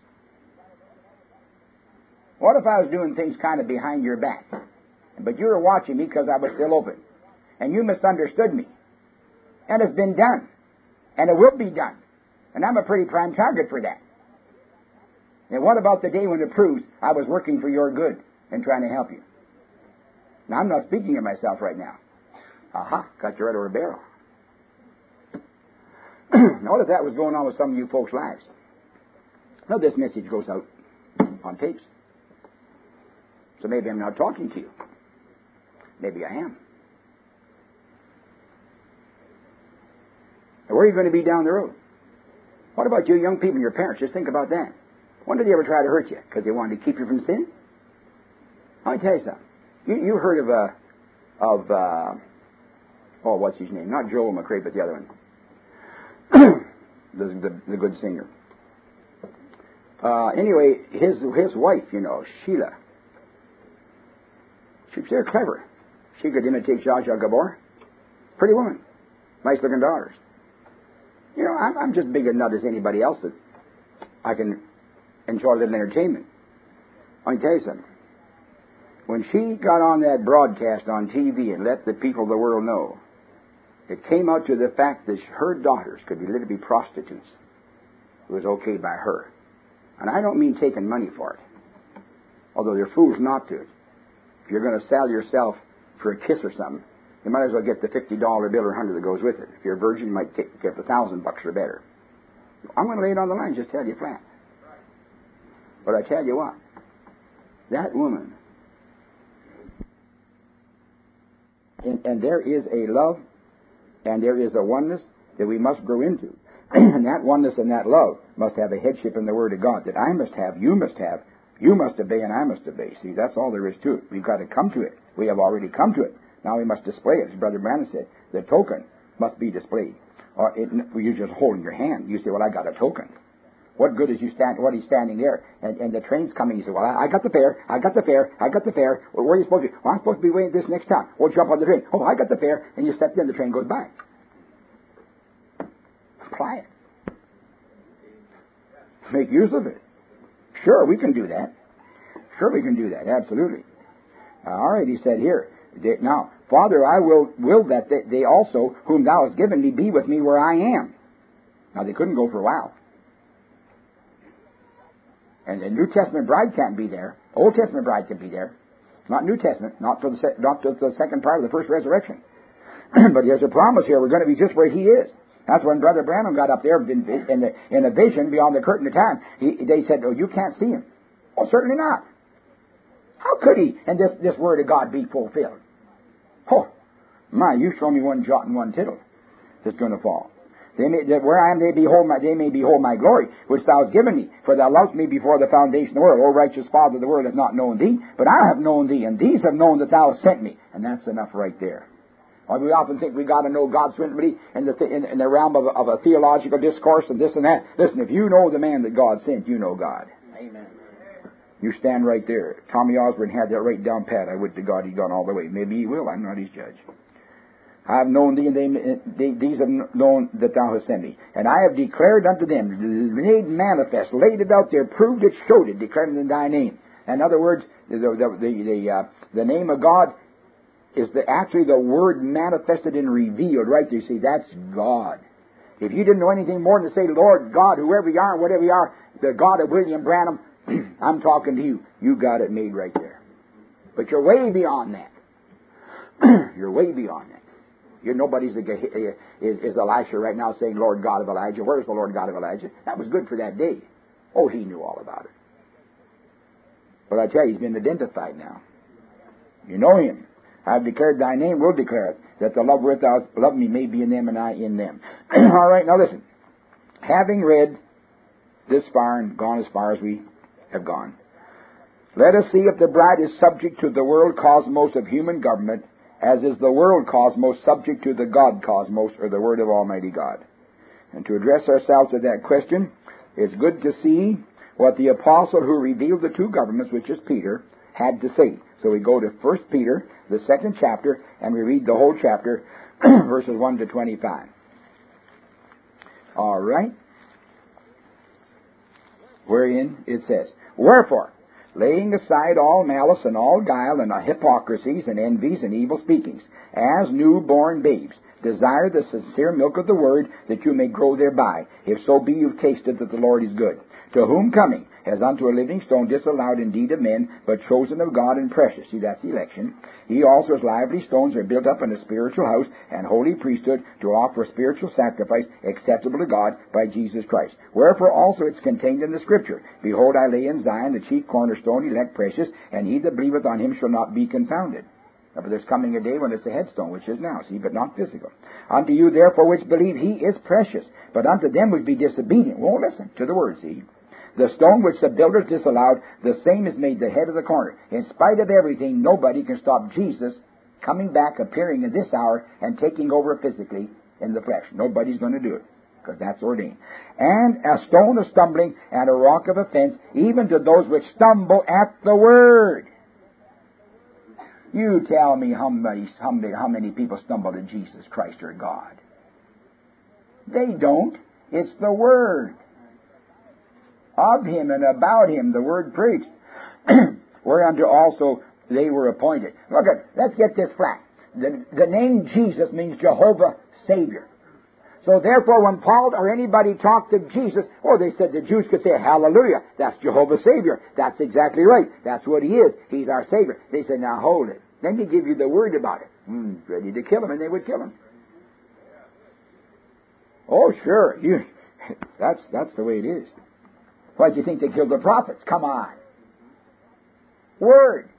What if I was doing things kind of behind your back? But you were watching me because I was still open. And you misunderstood me. And it's been done. And it will be done. And I'm a pretty prime target for that. And what about the day when it proves I was working for your good and trying to help you? Now, I'm not speaking of myself right now. Aha, got you right over a barrel. Now, what if that was going on with some of you folks' lives? Now, this message goes out on tapes. So maybe I'm not talking to you. Maybe I am. Now, where are you going to be down the road? What about you young people, your parents? Just think about that. When did they ever try to hurt you? Because they wanted to keep you from sin? Let me tell you something. You, you heard of, uh, of uh, oh, what's his name? Not Joel McRae, but the other one. the, the, the good singer. Uh, anyway, his his wife, you know, Sheila, she was very clever. She could imitate Zsa Zsa Gabor. Pretty woman. Nice-looking daughters. You know, I'm, I'm just big a nut as anybody else that I can enjoy a little entertainment. I can tell you something. When she got on that broadcast on T V and let the people of the world know, it came out to the fact that her daughters could be literally be prostitutes. It was okay by her. And I don't mean taking money for it, although they're fools not to. If you're going to sell yourself for a kiss or something, you might as well get the fifty dollar bill or one hundred that goes with it. If you're a virgin, you might take, get the one thousand bucks or better. I'm going to lay it on the line, just tell you flat. But I tell you what, that woman, and, and there is a love and there is a oneness that we must grow into. And that oneness and that love must have a headship in the Word of God that I must have, you must have, you must obey, and I must obey. See, that's all there is to it. We've got to come to it. We have already come to it. Now we must display it. As Brother Brandon said, the token must be displayed. Or it, you just hold in your hand. You say, well, I got a token. What good is you stand? What he's standing there, and, and the train's coming. You say, well, I, I got the fare. I got the fare. I got the fare. Well, where are you supposed to be? Well, I'm supposed to be waiting this next time. Well, jump on the train. Oh, I got the fare. And you step in, the train goes by. Apply it. Make use of it. Sure, we can do that. Sure, we can do that. Absolutely. All right, he said here. Now, Father, I will will that they, they also, whom thou hast given me, be with me where I am. Now, they couldn't go for a while. And the New Testament bride can't be there. Old Testament bride can be there. Not New Testament, not to the, se- not to the second part of the first resurrection. But there's a promise here. We're going to be just where he is. That's when Brother Branham got up there in, in, the, in a vision beyond the curtain of time. He, they said, oh, you can't see him. Oh, certainly not. How could he and this, this word of God be fulfilled? Oh, my, you show me one jot and one tittle that's going to fall. They may, that where I am, they behold my, they may behold my glory, which thou hast given me. For thou lovest me before the foundation of the world. O righteous Father, the world hath not known thee, but I have known thee, and these have known that thou hast sent me. And that's enough right there. Or we often think we got to know God swiftly in the th- in, in the realm of a, of a theological discourse and this and that. Listen, if you know the man that God sent, you know God. Amen. You stand right there. Tommy Osborne had that right down pat. I would to God he'd gone all the way. Maybe he will. I'm not his judge. I have known thee, and they, they, these have known that thou hast sent me. And I have declared unto them, made manifest, laid it out there, proved it, showed it, declared it in thy name. In other words, the the the, the, uh, the name of God is the, actually the word manifested and revealed. Right there, you see, that's God. If you didn't know anything more than to say, Lord God, whoever you are, whatever you are, the God of William Branham, I'm talking to you. You got it made right there. But you're way beyond that. You're way beyond that. You're nobody's a, is, is Elisha right now saying, Lord God of Elijah. Where's the Lord God of Elijah? That was good for that day. Oh, he knew all about it. But I tell you, he's been identified now. You know him. I've declared thy name, will declare it, that the love wherewith thou love me may be in them and I in them. All right, now listen. Having read this far and gone as far as we have gone, let us see if the bride is subject to the world cosmos of human government, as is the world cosmos subject to the God cosmos, or the Word of Almighty God. And to address ourselves to that question, it's good to see what the apostle who revealed the two governments, which is Peter, had to say. So we go to First Peter, the second chapter, and we read the whole chapter, verses one to twenty-five. All right. Wherein it says, wherefore, laying aside all malice and all guile and hypocrisies and envies and evil speakings, as newborn babes, desire the sincere milk of the word, that you may grow thereby, if so be you've tasted that the Lord is good. To whom coming, as unto a living stone, disallowed indeed of men, but chosen of God and precious. See, that's election. Ye also as lively stones are built up in a spiritual house and holy priesthood, to offer a spiritual sacrifice acceptable to God by Jesus Christ. Wherefore also it's contained in the Scripture, behold, I lay in Zion the chief cornerstone, elect precious, and he that believeth on him shall not be confounded. But there's coming a day when it's a headstone, which is now, see, but not physical. Unto you therefore which believe, he is precious, but unto them which be disobedient, won't listen to the word, see. The stone which the builders disallowed, the same is made the head of the corner. In spite of everything, nobody can stop Jesus coming back, appearing in this hour, and taking over physically in the flesh. Nobody's going to do it, because that's ordained. And a stone of stumbling and a rock of offense, even to those which stumble at the word. You tell me how many, how many, how many people stumble to Jesus Christ or God. They don't. It's the Word of Him and about Him, the Word preached. Whereunto also they were appointed. Look at, let's get this flat. The, the name Jesus means Jehovah Savior. So therefore, when Paul or anybody talked of Jesus, or they said the Jews could say, hallelujah, that's Jehovah Savior. That's exactly right. That's what He is. He's our Savior. They said, now hold it. Then He give you the word about it. Mm, ready to kill Him, and they would kill Him. Oh, sure. You, that's, that's the way it is. Why do you think they killed the prophets? Come on. Word.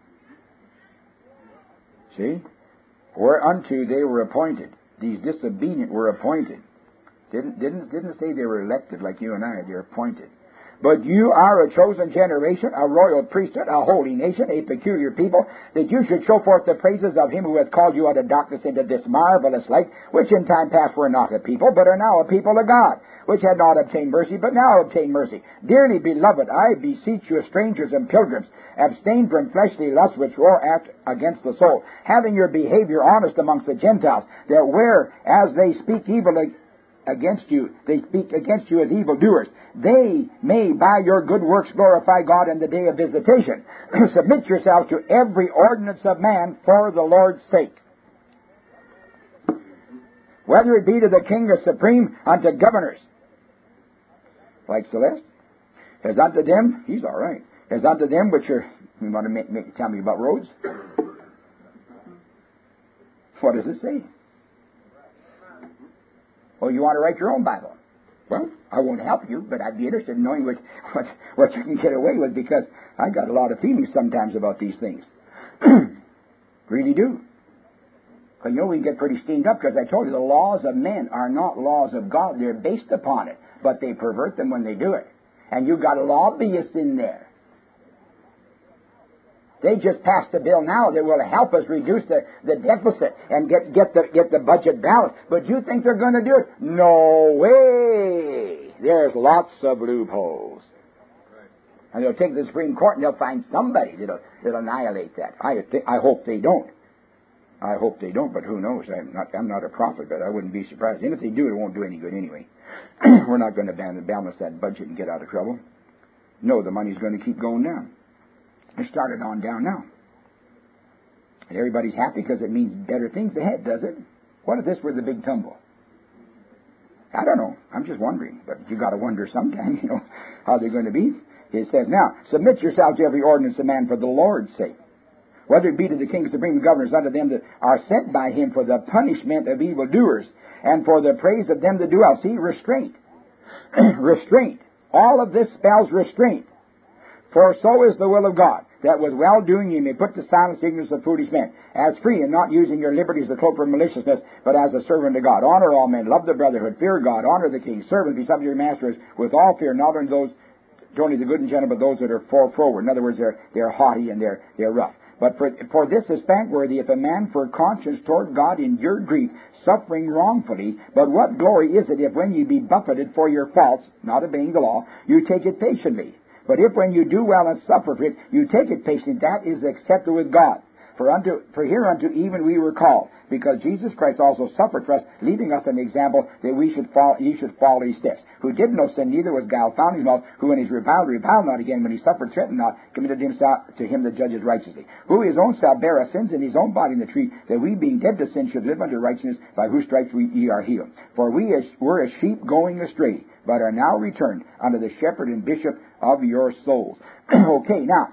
See? Whereunto they were appointed. These disobedient were appointed. Didn't, didn't, didn't say they were elected like you and I. They're appointed. But you are a chosen generation, a royal priesthood, a holy nation, a peculiar people, that you should show forth the praises of Him who hath called you out of darkness into this marvelous light, which in time past were not a people, but are now a people of God, which had not obtained mercy, but now obtain mercy. Dearly beloved, I beseech you, strangers and pilgrims, abstain from fleshly lusts which war act against the soul, having your behavior honest amongst the Gentiles, that whereas they speak evil against you, they speak against you as evildoers, they may by your good works glorify God in the day of visitation. Submit yourselves to every ordinance of man for the Lord's sake, whether it be to the king or supreme, unto governors, like Celeste, as unto them, he's all right, as unto them which are, you want to make, make, tell me about roads? What does it say? Oh, you want to write your own Bible? Well, I won't help you, but I'd be interested in knowing what, what, what you can get away with, because I got a lot of feelings sometimes about these things. Really do. Because, you know, we get pretty steamed up, because I told you the laws of men are not laws of God. They're based upon it, but they pervert them when they do it. And you've got lobbyists in there. They just passed a bill now that will help us reduce the, the deficit and get, get, the, get the budget balanced. But you think they're going to do it? No way! There's lots of loopholes. And they'll take the Supreme Court and they'll find somebody that'll, that'll annihilate that. I, th- I hope they don't. I hope they don't, but who knows? I'm not, I'm not a prophet, but I wouldn't be surprised. And if they do, it won't do any good anyway. We're not going to balance that budget and get out of trouble. No, the money's going to keep going down. It started on down now. And everybody's happy because it means better things ahead, does it? What if this were the big tumble? I don't know. I'm just wondering. But you got to wonder sometime, you know, how they're going to be. It says, now, submit yourselves to every ordinance of man for the Lord's sake, whether it be to the king, supreme governors, unto them that are sent by Him for the punishment of evildoers, and for the praise of them that do well. See, restraint. Restraint. All of this spells restraint. For so is the will of God, that with well-doing ye may put to silence the ignorance of foolish men, as free, and not using your liberty as a cloak for maliciousness, but as a servant to God. Honor all men, love the brotherhood, fear God, honor the king, servants, be subject to your masters, with all fear, not only those, only the good and gentle, but those that are for forward. In other words, they're, they're haughty and they're, they're rough. But for, for this is thankworthy, if a man for conscience toward God endure grief, suffering wrongfully. But what glory is it if when ye be buffeted for your faults, not obeying the law, you take it patiently? But if when you do well and suffer for it, you take it patiently, that is accepted with God. For unto for hereunto even we were called, because Jesus Christ also suffered for us, leaving us an example that we should follow, ye should follow His steps. Who did no sin, neither was guile found in his mouth. Who when he is reviled, reviled not again. When he suffered, threatened not, committed himself to Him that judges righteously. Who his own self bare our sins in His own body in the tree, that we being dead to sin should live unto righteousness, by whose stripes we ye are healed. For we as, were as sheep going astray, but are now returned unto the shepherd and bishop of your souls. Okay, now,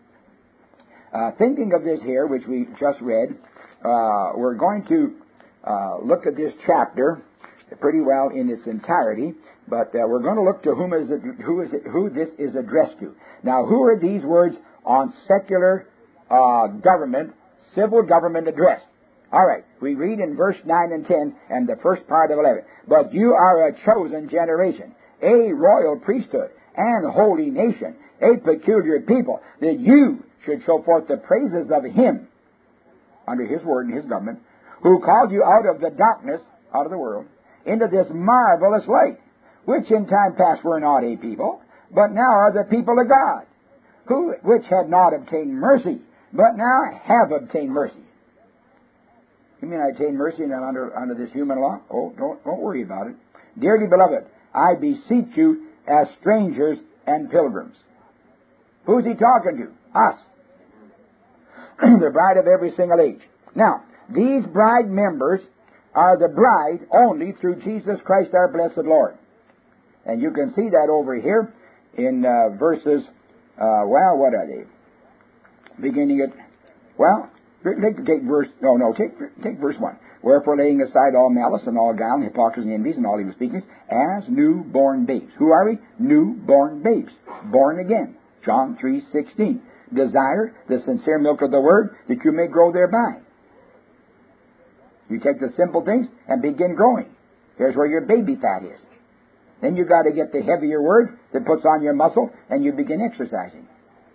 uh, thinking of this here, which we just read, uh, we're going to uh, look at this chapter pretty well in its entirety, but uh, we're going to look to whom is it, who is it, who this is addressed to. Now, who are these words on secular uh, government, civil government addressed? All right, we read in verse nine and ten and the first part of eleven. But you are a chosen generation, a royal priesthood, and holy nation, a peculiar people, that you should show forth the praises of Him, under His word and His government, who called you out of the darkness, out of the world, into this marvelous light, which in time past were not a people, but now are the people of God, who which had not obtained mercy, but now have obtained mercy. You mean I obtain mercy and I'm under, under this human law? Oh, don't, don't worry about it. Dearly beloved, I beseech you as strangers and pilgrims. Who's he talking to? Us. The bride of every single age. Now, these bride members are the bride only through Jesus Christ our blessed Lord. And you can see that over here in uh, verses, uh, well, what are they? Beginning at, well, take, take verse, no, no, take, take verse one. Wherefore, laying aside all malice and all guile and hypocrisy and envies and all evil speakings, as newborn babes. Who are we? Newborn babes. Born again. John three sixteen. Desire the sincere milk of the Word, that you may grow thereby. You take the simple things and begin growing. Here's where your baby fat is. Then you got to get the heavier Word that puts on your muscle, and you begin exercising.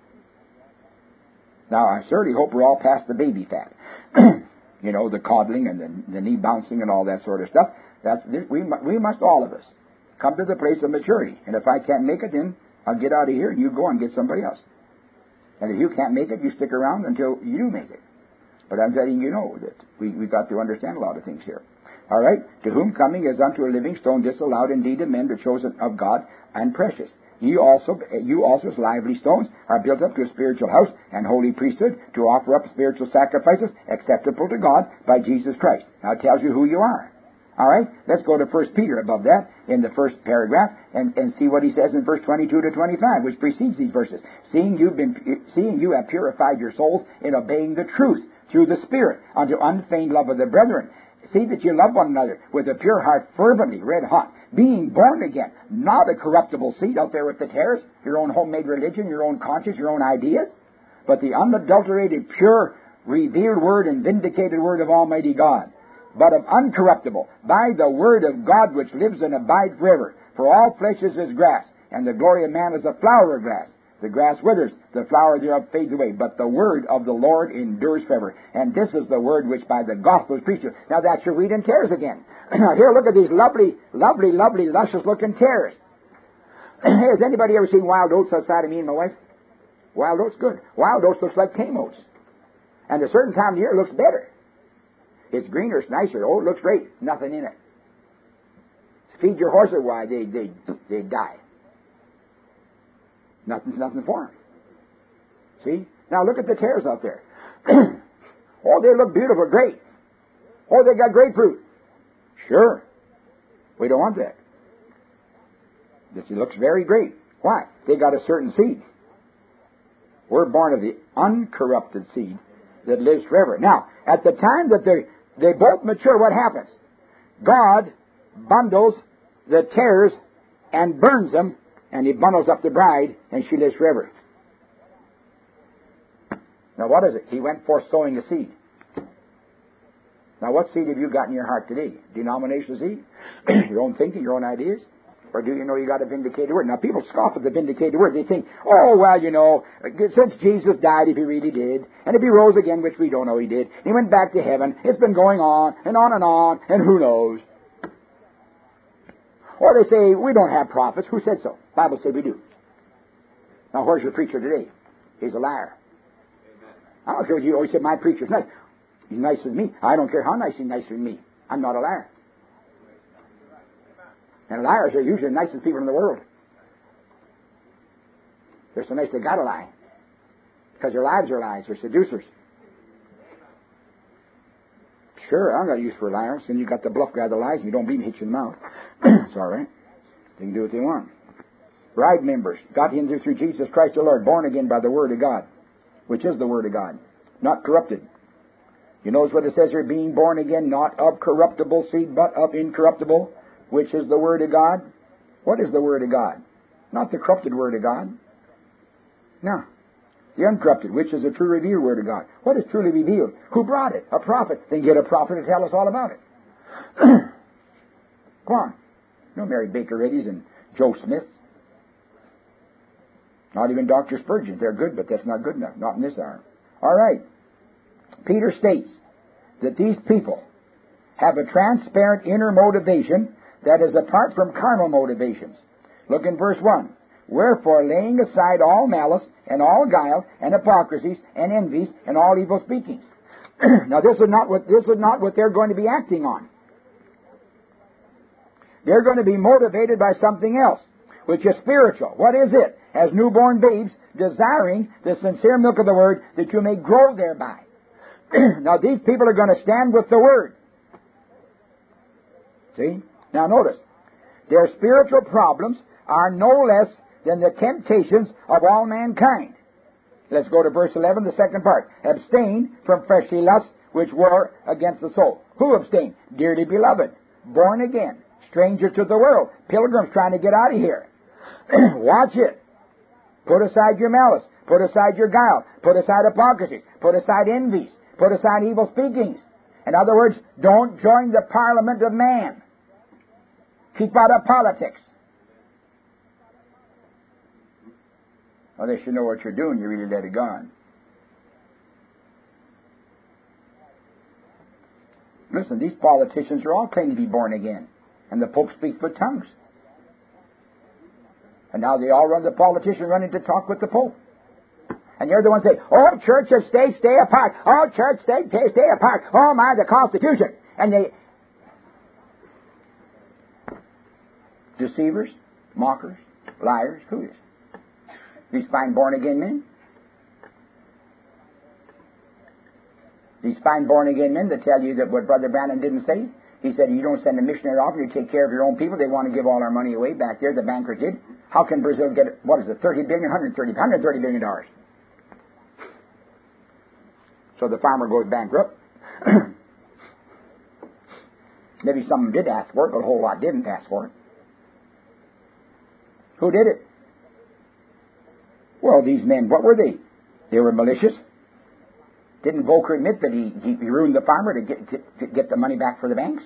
Now, I certainly hope we're all past the baby fat. You know, the coddling and the, the knee bouncing and all that sort of stuff. That's, we, we must, all of us, come to the place of maturity. And if I can't make it, then I'll get out of here and you go and get somebody else. And if you can't make it, you stick around until you do make it. But I'm letting you know that we, we've got to understand a lot of things here. All right? To whom coming as unto a living stone, disallowed indeed of men, but chosen of God, and precious. You also, you also as lively stones, are built up to a spiritual house and holy priesthood, to offer up spiritual sacrifices acceptable to God by Jesus Christ. Now it tells you who you are. All right? Let's go to First Peter above that in the first paragraph and, and see what he says in verse twenty-two to twenty-five, which precedes these verses. Seeing you've been, seeing you have purified your souls in obeying the truth through the Spirit unto unfeigned love of the brethren. See that you love one another with a pure heart fervently, red hot, being born again, not a corruptible seed out there with the tares, your own homemade religion, your own conscience, your own ideas, but the unadulterated, pure, revealed word and vindicated word of Almighty God, but of uncorruptible, by the word of God which lives and abides forever. For all flesh is as grass, and the glory of man is a flower of grass. The grass withers, the flower thereof fades away, but the word of the Lord endures forever. And this is the word which by the gospel is preached. Now that's your wheat and tares again. Now here, look at these lovely, lovely, lovely, luscious-looking tares. Has anybody ever seen wild oats outside of me and my wife? Wild oats, good. Wild oats looks like tame oats. And a certain time of year it looks better. It's greener, it's nicer. Oh, it looks great. Nothing in it. Feed your horses, why, they, they, they die. Nothing, nothing for them. See? Now look at the tares out there. Oh, they look beautiful, great. Oh, they got grapefruit. Sure. We don't want that. This looks very great. Why? They got a certain seed. We're born of the uncorrupted seed that lives forever. Now, at the time that they they both mature, what happens? God bundles the tares and burns them, and he bundles up the bride, and she lives forever. Now what is it? He went forth sowing a seed. Now what seed have you got in your heart today? Denominational seed? Your own thinking, your own ideas? Or do you know you got a vindicated word? Now people scoff at the vindicated word. They think, oh, well, you know, since Jesus died, if he really did, and if he rose again, which we don't know he did, he went back to heaven, it's been going on, and on and on, and who knows? Or they say, we don't have prophets. Who said so? The Bible said we do. Now, where's your preacher today? He's a liar. Amen. I don't care what you always say, my preacher's nice. He's nice with me. I don't care how nice he's nice with me. I'm not a liar. And liars are usually the nicest people in the world. They're so nice they gotta lie. Because their lives are lies. They're seducers. Sure, I'm got use for liars. And you got the bluff guy that lies and you don't beat him, hit you in the mouth. It's all right. They can do what they want. Bride members, got in through Jesus Christ the Lord, born again by the Word of God, which is the Word of God, not corrupted. You notice what it says here, being born again, not of corruptible seed, but of incorruptible, which is the Word of God. What is the Word of God? Not the corrupted Word of God. No. The uncorrupted, which is the true revealed Word of God. What is truly revealed? Who brought it? A prophet. Then get a prophet to tell us all about it. Go on. No Mary Baker Eddy's and Joe Smith. Not even Doctor Spurgeon. They're good, but that's not good enough. Not in this hour. All right. Peter states that these people have a transparent inner motivation that is apart from carnal motivations. Look in verse one. Wherefore, laying aside all malice, and all guile, and hypocrisies, and envies, and all evil speakings. Now, this is not what this is not what they're going to be acting on. They're going to be motivated by something else, which is spiritual. What is it? As newborn babes, desiring the sincere milk of the Word, that you may grow thereby. Now, these people are going to stand with the Word. See? Now, notice, their spiritual problems are no less than the temptations of all mankind. Let's go to verse eleven, the second part. Abstain from fleshly lusts which war against the soul. Who abstain? Dearly beloved, born again, strangers to the world, pilgrims trying to get out of here. Watch it. Put aside your malice. Put aside your guile. Put aside hypocrisy. Put aside envies. Put aside evil speakings. In other words, don't join the parliament of man. Keep out of politics. Unless you know what you're doing, you really let it go on. Listen, these politicians are all claiming to be born again. And the Pope speaks with tongues. And now they all run, the politicians running to talk with the Pope. And they're the ones saying, oh, church and state, stay apart. Oh, church, state, stay apart. Oh, my, the Constitution. And they... Deceivers, mockers, liars, who is? These fine born-again men? These fine born-again men that tell you that what Brother Branham didn't say? He said, you don't send a missionary off, you take care of your own people. They want to give all our money away back there, the bankers did. How can Brazil get, what is it, thirty billion, one hundred thirty, one hundred thirty billion dollars? So the farmer goes bankrupt. Maybe some did ask for it, but a whole lot didn't ask for it. Who did it? Well, these men, what were they? They were malicious. Didn't Volcker admit that he, he ruined the farmer to get, to, to get the money back for the banks?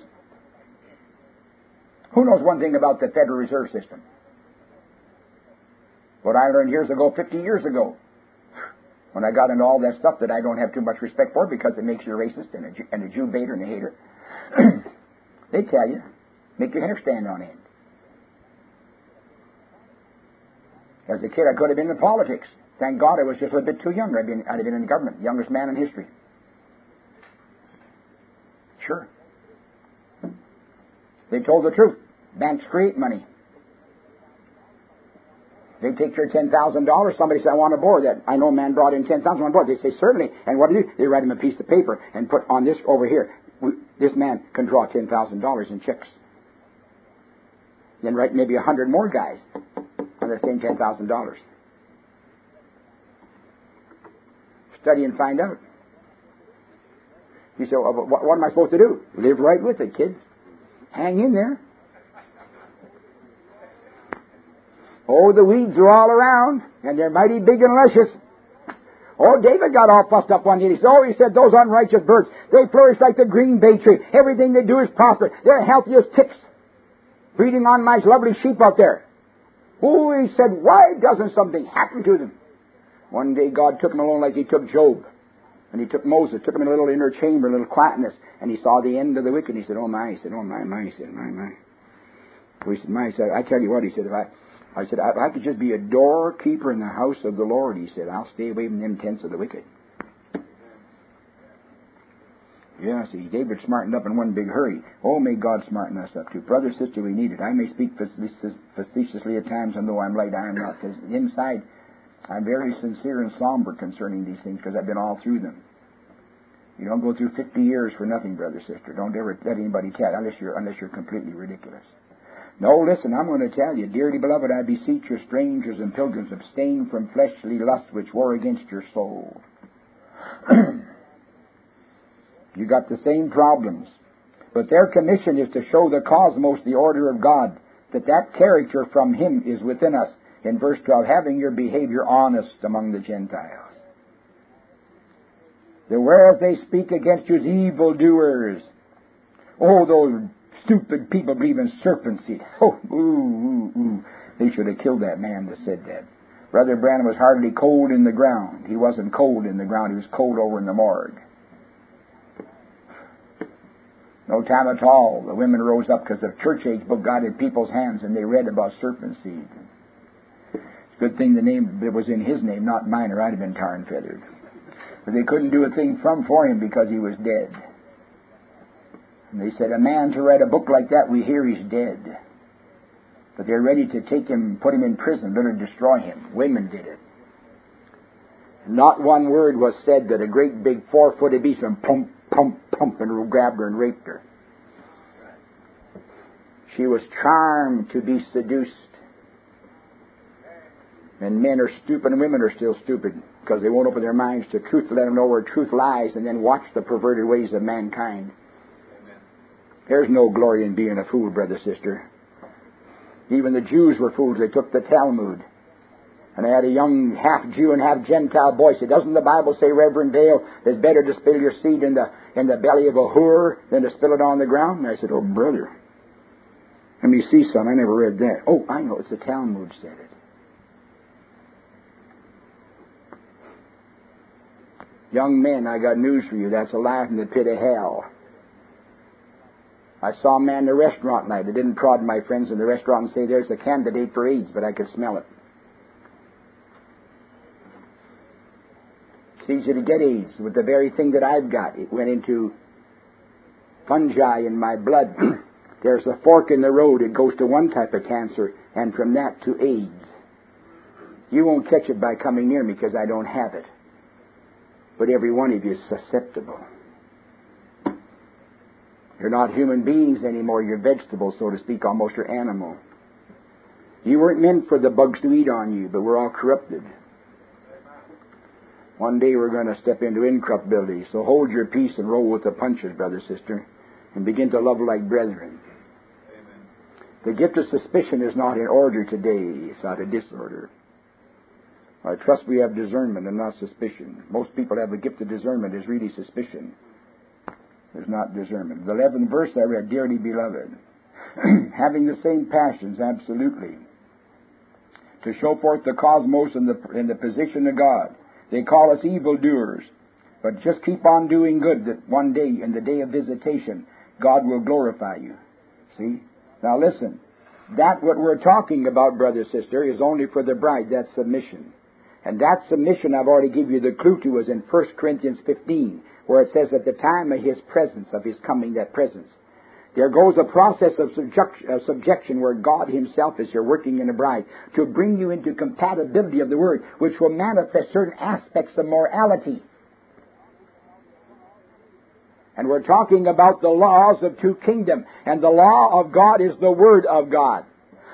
Who knows one thing about the Federal Reserve System? What I learned years ago, fifty years ago, when I got into all that stuff that I don't have too much respect for because it makes you a racist and a, and a Jew baiter and a hater. They tell you, make your hair stand on end. As a kid, I could have been in politics. Thank God I was just a little bit too young. I'd, been, I'd have been in the government, the youngest man in history. Sure. They told the truth. Banks create money. They take your ten thousand dollars. Somebody said, I want to borrow that. I know a man brought in ten thousand dollars. I want to borrow. They say, certainly. And what do they do? They write him a piece of paper and put on this over here. We, this man can draw ten thousand dollars in checks. Then write maybe a hundred more guys on the same ten thousand dollars. Study and find out. You say, well, what, what am I supposed to do? Live right with it, kid. Hang in there. Oh, the weeds are all around, and they're mighty big and luscious. Oh, David got all fussed up one day. He said, oh, he said, those unrighteous birds, they flourish like the green bay tree. Everything they do is prosper. They're healthy as ticks, breeding on my lovely sheep out there. Oh, he said, why doesn't something happen to them? One day God took him alone like he took Job. And he took Moses, took him in a little inner chamber, a little quietness, and he saw the end of the wicked. He said, oh, my. He said, oh, my, my. He said, my, my. So he said, my. He said, I tell you what, he said, if I... I said, if I could just be a doorkeeper in the house of the Lord, he said, I'll stay away from them tents of the wicked. Yeah, see, David smartened up in one big hurry. Oh, may God smarten us up too. Brother, sister, we need it. I may speak facetiously at times, and though I'm light, I am not. Because inside, I'm very sincere and somber concerning these things, because I've been all through them. You don't go through fifty years for nothing, brother, sister. Don't ever let anybody tell, unless you're, unless you're completely ridiculous. No, listen, I'm going to tell you, dearly beloved, I beseech you, strangers and pilgrims, abstain from fleshly lust which war against your soul. You got the same problems. But their commission is to show the cosmos the order of God, that that character from Him is within us. In verse twelve, having your behavior honest among the Gentiles. That whereas they speak against you as evildoers, oh, those stupid people believe in serpent seed. Oh, ooh, ooh, ooh. They should have killed that man that said that. Brother Branham was hardly cold in the ground. He wasn't cold in the ground. He was cold over in the morgue. No time at all. The women rose up because the church age book got in people's hands and they read about serpent seed. Good thing the name that was in his name, not mine, or I'd have been tar and feathered. But they couldn't do a thing from for him because he was dead. And they said, a man to write a book like that, we hear he's dead. But they're ready to take him, put him in prison, literally destroy him. Women did it. Not one word was said that a great big four-footed beast went pump, pump, pump, and grabbed her and raped her. She was charmed to be seduced. And men are stupid and women are still stupid because they won't open their minds to truth to let them know where truth lies and then watch the perverted ways of mankind. Amen. There's no glory in being a fool, brother, sister. Even the Jews were fools. They took the Talmud. And they had a young half-Jew and half-Gentile boy say, doesn't the Bible say, Reverend Dale, it's better to spill your seed in the, in the belly of a whore than to spill it on the ground? And I said, oh, brother, let me see some. I never read that. Oh, I know. It's the Talmud said it. Young men, I got news for you. That's a lie from the pit of hell. I saw a man in a restaurant night. I didn't prod my friends in the restaurant and say, there's a candidate for AIDS, but I could smell it. It's easy to get AIDS with the very thing that I've got. It went into fungi in my blood. There's a fork in the road. It goes to one type of cancer, and from that to AIDS. You won't catch it by coming near me because I don't have it. But every one of you is susceptible. You're not human beings anymore. You're vegetables, so to speak, almost you're animal. You weren't meant for the bugs to eat on you, but we're all corrupted. One day we're going to step into incorruptibility. So hold your peace and roll with the punches, brother, sister, and begin to love like brethren. Amen. The gift of suspicion is not in order today. It's out of disorder. I trust we have discernment and not suspicion. Most people have the gift of discernment is really suspicion. There's not discernment. The eleventh verse I read, dearly beloved, having the same passions, absolutely, to show forth the cosmos and the, in the position of God. They call us evildoers, but just keep on doing good, that one day, in the day of visitation, God will glorify you. See? Now listen, that what we're talking about, brother, sister, is only for the bride, that submission. And that submission I've already given you the clue to is in First Corinthians fifteen, where it says at the time of His presence, of His coming, that presence, there goes a process of subjection, of subjection where God Himself is here working in a bride to bring you into compatibility of the Word, which will manifest certain aspects of morality. And we're talking about the laws of two kingdoms, and the law of God is the Word of God.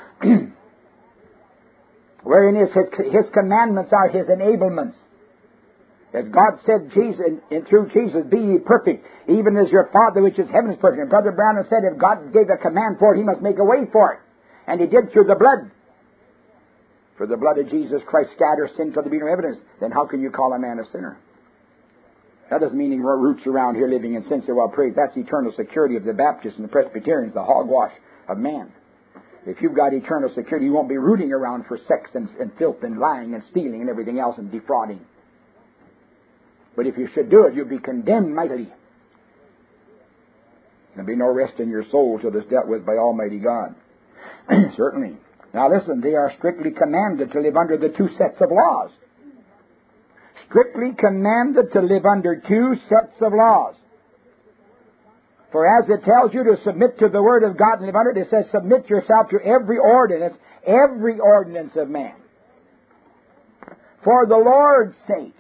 Wherein is his, his commandments are His enablements. As God said Jesus, in, in, through Jesus, be ye perfect, even as your Father which is heaven is perfect. And Brother Brown said if God gave a command for it, He must make a way for it. And He did through the blood. For the blood of Jesus Christ scatters sin till there be no evidence. Then how can you call a man a sinner? That doesn't mean he roots around here living in sin. Say, well, praise, that's eternal security of the Baptists and the Presbyterians, the hogwash of man. If you've got eternal security, you won't be rooting around for sex and, and filth and lying and stealing and everything else and defrauding. But if you should do it, you'll be condemned mightily. There'll be no rest in your soul till it's dealt with by Almighty God. Certainly. Now listen, they are strictly commanded to live under the two sets of laws. Strictly commanded to live under two sets of laws. For as it tells you to submit to the Word of God and live under it, it says submit yourself to every ordinance, every ordinance of man. For the Lord's sake.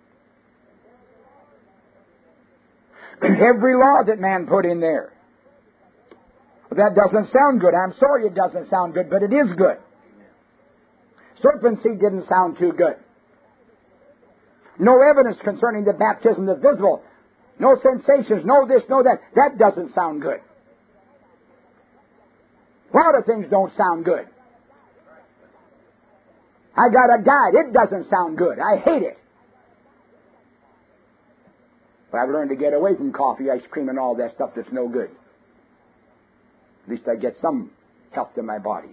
Every law that man put in there. That doesn't sound good. I'm sorry it doesn't sound good, but it is good. Serpent seed didn't sound too good. No evidence concerning the baptism that's visible. No sensations, no this, no that. That doesn't sound good. A lot of things don't sound good. I got a diet. It doesn't sound good. I hate it. But I've learned to get away from coffee, ice cream, and all that stuff that's no good. At least I get some health in my body.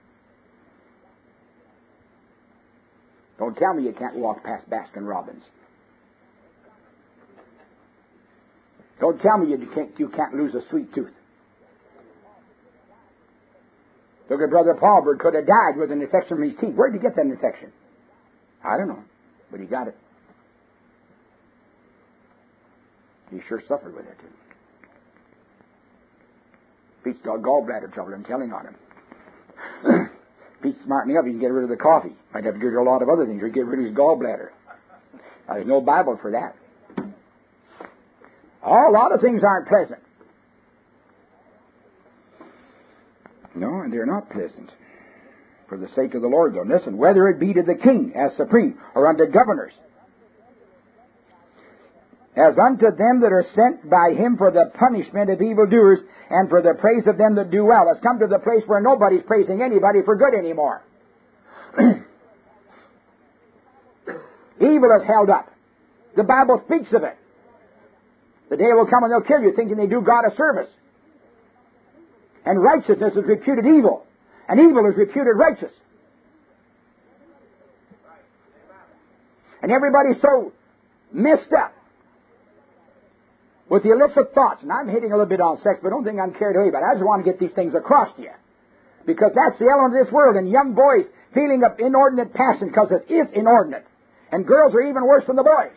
Don't tell me you can't walk past Baskin-Robbins. Don't tell me you can't, you can't lose a sweet tooth. Look at Brother Paulberg, could have died with an infection from his teeth. Where did he get that infection? I don't know, but he got it. He sure suffered with it, too. Pete's got gallbladder trouble, I'm telling on him. Pete's smart enough, he can get rid of the coffee. Might have to do a lot of other things, or get rid of his gallbladder. Now, there's no Bible for that. Oh, a lot of things aren't pleasant. No, and they're not pleasant. For the sake of the Lord, though. Listen, whether it be to the king as supreme, or unto governors, as unto them that are sent by him for the punishment of evildoers, and for the praise of them that do well. It's come to the place where nobody's praising anybody for good anymore. Evil is held up. The Bible speaks of it. The day will come when they'll kill you thinking they do God a service. And righteousness is reputed evil. And evil is reputed righteous. And everybody's so messed up with the illicit thoughts. And I'm hitting a little bit on sex, but don't think I'm carried away. But I just want to get these things across to you. Because that's the element of this world. And young boys feeling of inordinate passion because it is inordinate. And girls are even worse than the boys.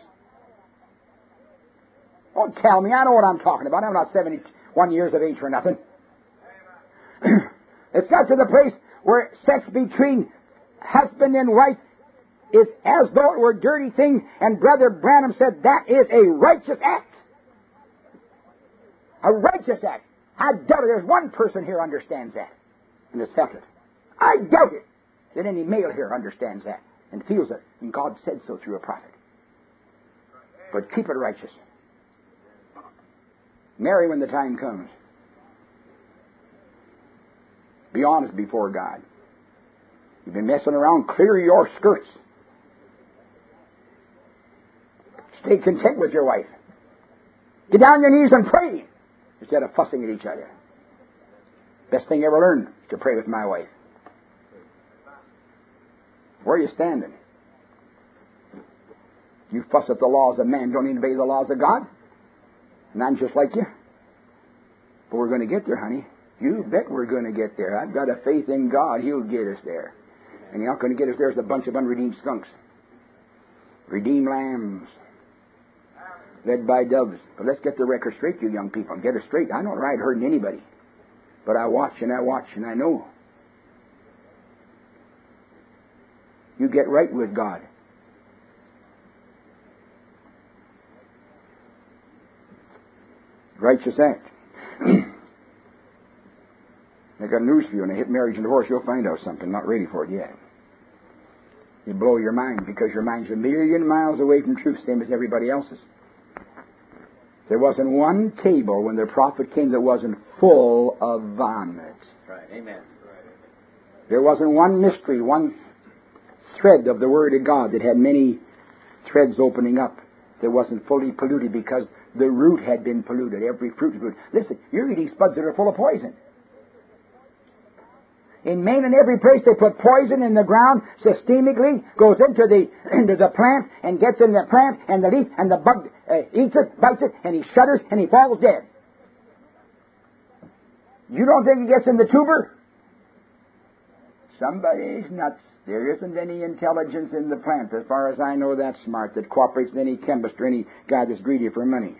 Don't tell me. I know what I'm talking about. I'm not seventy-one years of age for nothing. It's got to the place where sex between husband and wife is as though it were a dirty thing. And Brother Branham said that is a righteous act. A righteous act. I doubt it. There's one person here understands that and has felt it. I doubt it that any male here understands that and feels it. And God said so through a prophet. But keep it righteous. Marry when the time comes. Be honest before God. You've been messing around, clear your skirts. Stay content with your wife. Get down on your knees and pray instead of fussing at each other. Best thing I ever learned is to pray with my wife. Where are you standing? You fuss at the laws of man, don't obey the laws of God? And I'm just like you. But we're going to get there, honey. You bet we're going to get there. I've got a faith in God. He'll get us there. And you're not going to get us there as a bunch of unredeemed skunks. Redeemed lambs. Led by doves. But let's get the record straight, you young people. Get it straight. I don't ride hurting anybody. But I watch and I watch and I know. You get right with God. Righteous act. I got news for you. When I hit marriage and divorce, you'll find out something. Not ready for it yet. You blow your mind because your mind's a million miles away from truth, same as everybody else's. There wasn't one table when the prophet came that wasn't full of vomit. Right. Amen. There wasn't one mystery, one thread of the Word of God that had many threads opening up that wasn't fully polluted because the root had been polluted. Every fruit was polluted. Listen, you're eating spuds that are full of poison. In Maine and every place they put poison in the ground systemically, goes into the into the plant and gets in the plant and the leaf and the bug uh, eats it, bites it, and he shudders and he falls dead. You don't think he gets in the tuber? Somebody's nuts. There isn't any intelligence in the plant, as far as I know, that's smart, that cooperates with any chemist or any guy that's greedy for money.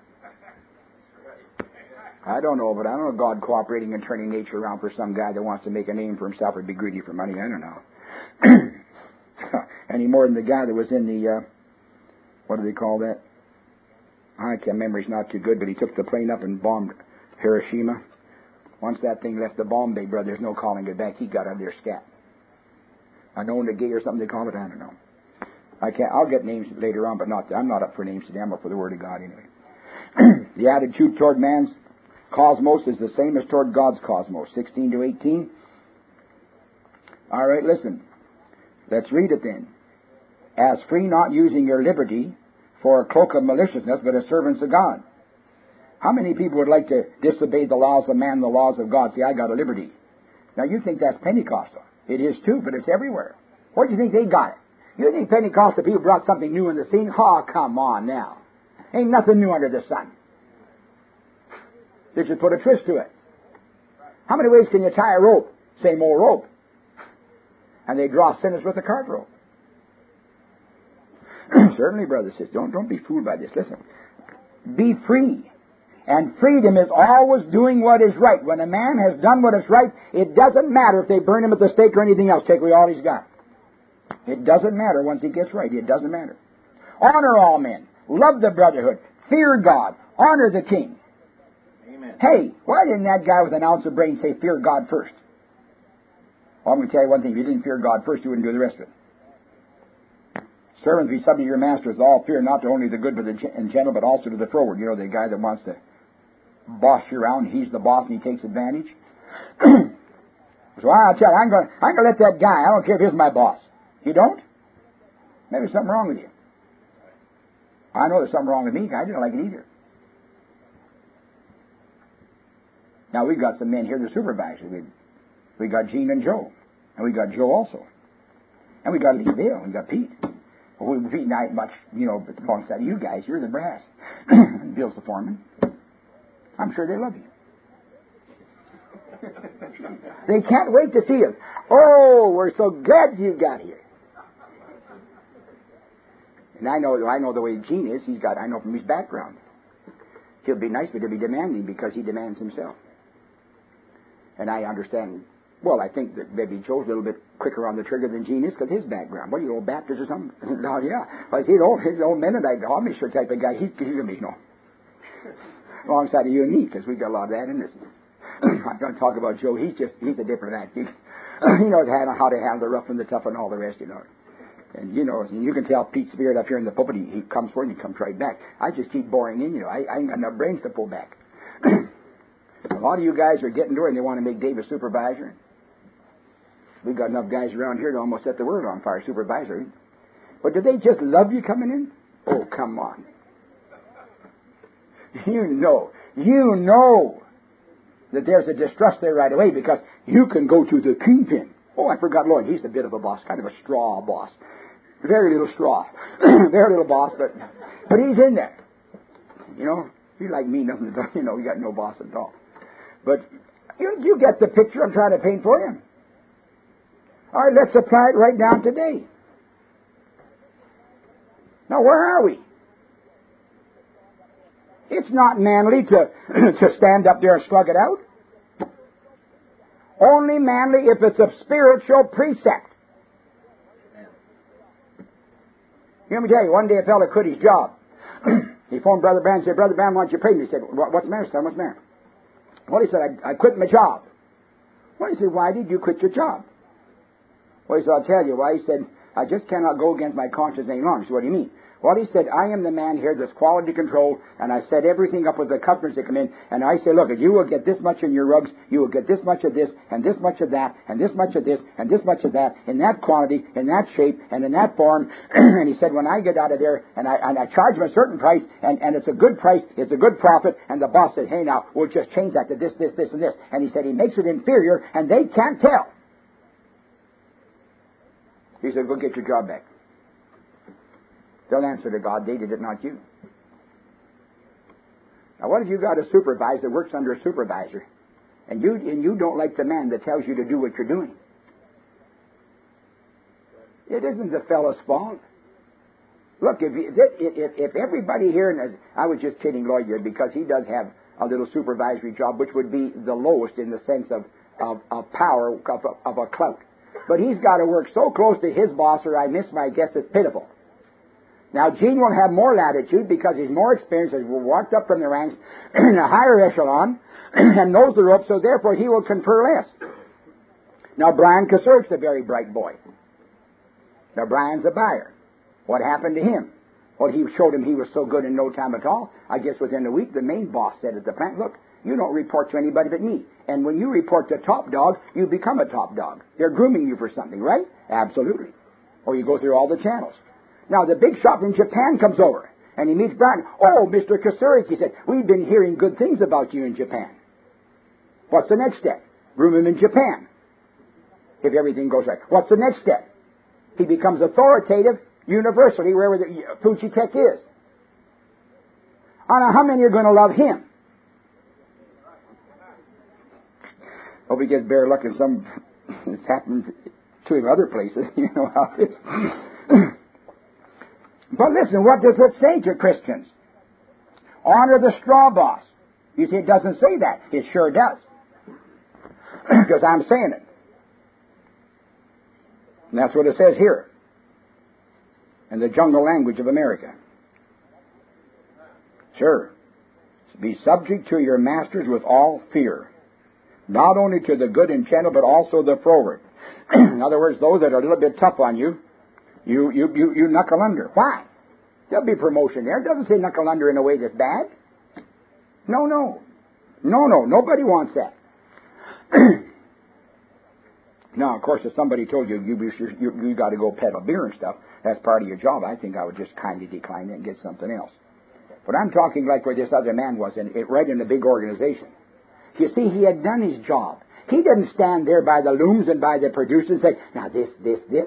I don't know, but I don't know God cooperating and turning nature around for some guy that wants to make a name for himself or be greedy for money. I don't know. Any more than the guy that was in the, uh, what do they call that? I can't remember, he's not too good, but he took the plane up and bombed Hiroshima. Once that thing left the bomb bay, brother, there's no calling it back. He got out of there scat. I know in the gay or something they call it, I don't know. I can't, I'll get names later on, but not, I'm not up for names today. I'm up for the Word of God anyway. The attitude toward man's cosmos is the same as toward God's cosmos. sixteen to eighteen. All right, listen. Let's read it then. As free, not using your liberty for a cloak of maliciousness, but as servants of God. How many people would like to disobey the laws of man, the laws of God? See, I got a liberty. Now, you think that's Pentecostal. It is too, but it's everywhere. Where do you think they got it? You think Pentecostal people brought something new in the scene? Oh, come on now. Ain't nothing new under the sun. They just put a twist to it. How many ways can you tie a rope? Same old rope. And they draw sinners with a cart rope. Certainly, brother says, don't, don't be fooled by this. Listen. Be free. And freedom is always doing what is right. When a man has done what is right, it doesn't matter if they burn him at the stake or anything else. Take away all he's got. It doesn't matter once he gets right. It doesn't matter. Honor all men. Love the brotherhood. Fear God. Honor the king. Amen. Hey, why didn't that guy with an ounce of brain say fear God first? Well, I'm going to tell you one thing. If you didn't fear God first, you wouldn't do the rest of it. Servants, be subject to your masters with all fear, not to only the good but the and gentle, but also to the froward. You know, the guy that wants to boss you around, he's the boss and he takes advantage. So I'll tell you, I'm going I'm going to let that guy, I don't care if he's my boss. You don't? Maybe there's something wrong with you. I know there's something wrong with me. I didn't like it either. Now, we've got some men here, the supervisors. We, we got Gene and Joe. And we got Joe also. And we got Lee Bill. We got Pete. Well, we, Pete not much, you know, alongside of you guys. You're the brass. And Bill's the foreman. I'm sure they love you. They can't wait to see you. Oh, we're so glad you got here. And I know, I know the way Gene is. He's got, I know from his background. He'll be nice, but he'll be demanding because he demands himself. And I understand. Well, I think that maybe Joe's a little bit quicker on the trigger than Gene is because his background. What are you, old Baptist or something? No, yeah. Well, he's old, he's old Mennonite, Amish type of guy. He's, he's going to be, you know, alongside of you and me because we got a lot of that in this. I'm going to talk about Joe. He's just, he's a diplomat. He, he knows how to handle the rough and the tough and all the rest, you know. And, you know, you can tell Pete's spirit up here in the pulpit, he, he comes forward and he comes right back. I just keep boring in, you know. I, I ain't got enough brains to pull back. A lot of you guys are getting to where they want to make Dave a supervisor. We've got enough guys around here to almost set the world on fire, supervisor. But do they just love you coming in? Oh, come on. You know, you know that there's a distrust there right away because you can go to the kingpin. Oh, I forgot Lloyd. He's a bit of a boss, kind of a straw boss. Very little straw. Very little boss, but but he's in there. You know, he's like me, nothing to do. You know, we got no boss at all. But you, you get the picture I'm trying to paint for you. All right, let's apply it right down today. Now, where are we? It's not manly to to stand up there and slug it out. Only manly if it's a spiritual precept. Let me tell you, one day a fellow quit his job. He phoned Brother Branham and said, Brother Branham, why don't you pay me? He said, what's the matter, son? What's the matter? Well, he said, I, I quit my job. Well, he said, why did you quit your job? Well, he said, I'll tell you why. He said, I just cannot go against my conscience any longer. So what do you mean? Well, he said, I am the man here that's quality control, and I set everything up with the customers that come in, and I say, look, if you will get this much in your rugs, you will get this much of this, and this much of that, and this much of this, and this much of that, in that quantity, in that shape, and in that form. And he said, when I get out of there, and I and I charge him a certain price, and, and it's a good price, it's a good profit, and the boss said, hey, now, we'll just change that to this, this, this, and this. And he said, he makes it inferior, and they can't tell. He said, go get your job back. They'll answer to God, they did it, not you. Now, what if you got a supervisor that works under a supervisor, and you and you don't like the man that tells you to do what you're doing? It isn't the fellow's fault. Look, if you, if, if everybody here, and I was just kidding Lloyd here because he does have a little supervisory job, which would be the lowest in the sense of, of, of power, of, of a clout. But he's got to work so close to his boss, or I miss my guess, it's pitiful. Now, Gene will have more latitude because he's more experienced, has walked up from the ranks in a higher echelon and knows the ropes, so therefore he will confer less. Now, Brian Kasurik's a very bright boy. Now, Brian's a buyer. What happened to him? Well, he showed him he was so good in no time at all. I guess within a week, the main boss said at the plant, look, you don't report to anybody but me. And when you report to top dog, you become a top dog. They're grooming you for something, right? Absolutely. Or you go through all the channels. Now, the big shot from Japan comes over, and he meets Brian. Oh, Mister Kasurik, he said, we've been hearing good things about you in Japan. What's the next step? Groom him in Japan, if everything goes right. What's the next step? He becomes authoritative universally wherever the Fujitech is. I don't know how many are going to love him. Hope he gets better luck in some It's happened to him other places. You know how it is. But listen, what does it say to Christians? Honor the straw boss. You see, it doesn't say that. It sure does. Because I'm saying it. And that's what it says here. In the jungle language of America. Sure. Be subject to your masters with all fear. Not only to the good and gentle, but also the froward. In other words, those that are a little bit tough on you, you, you, you, you knuckle under. Why? There'll be promotion there. It doesn't say knuckle under in a way that's bad. No, no. No, no. Nobody wants that. Now, of course, if somebody told you you, you, you, you got to go peddle beer and stuff, that's part of your job, I think I would just kindly decline it and get something else. But I'm talking like where this other man was, in, it, right in a big organization. You see, he had done his job. He didn't stand there by the looms and by the producers and say, now this, this, this.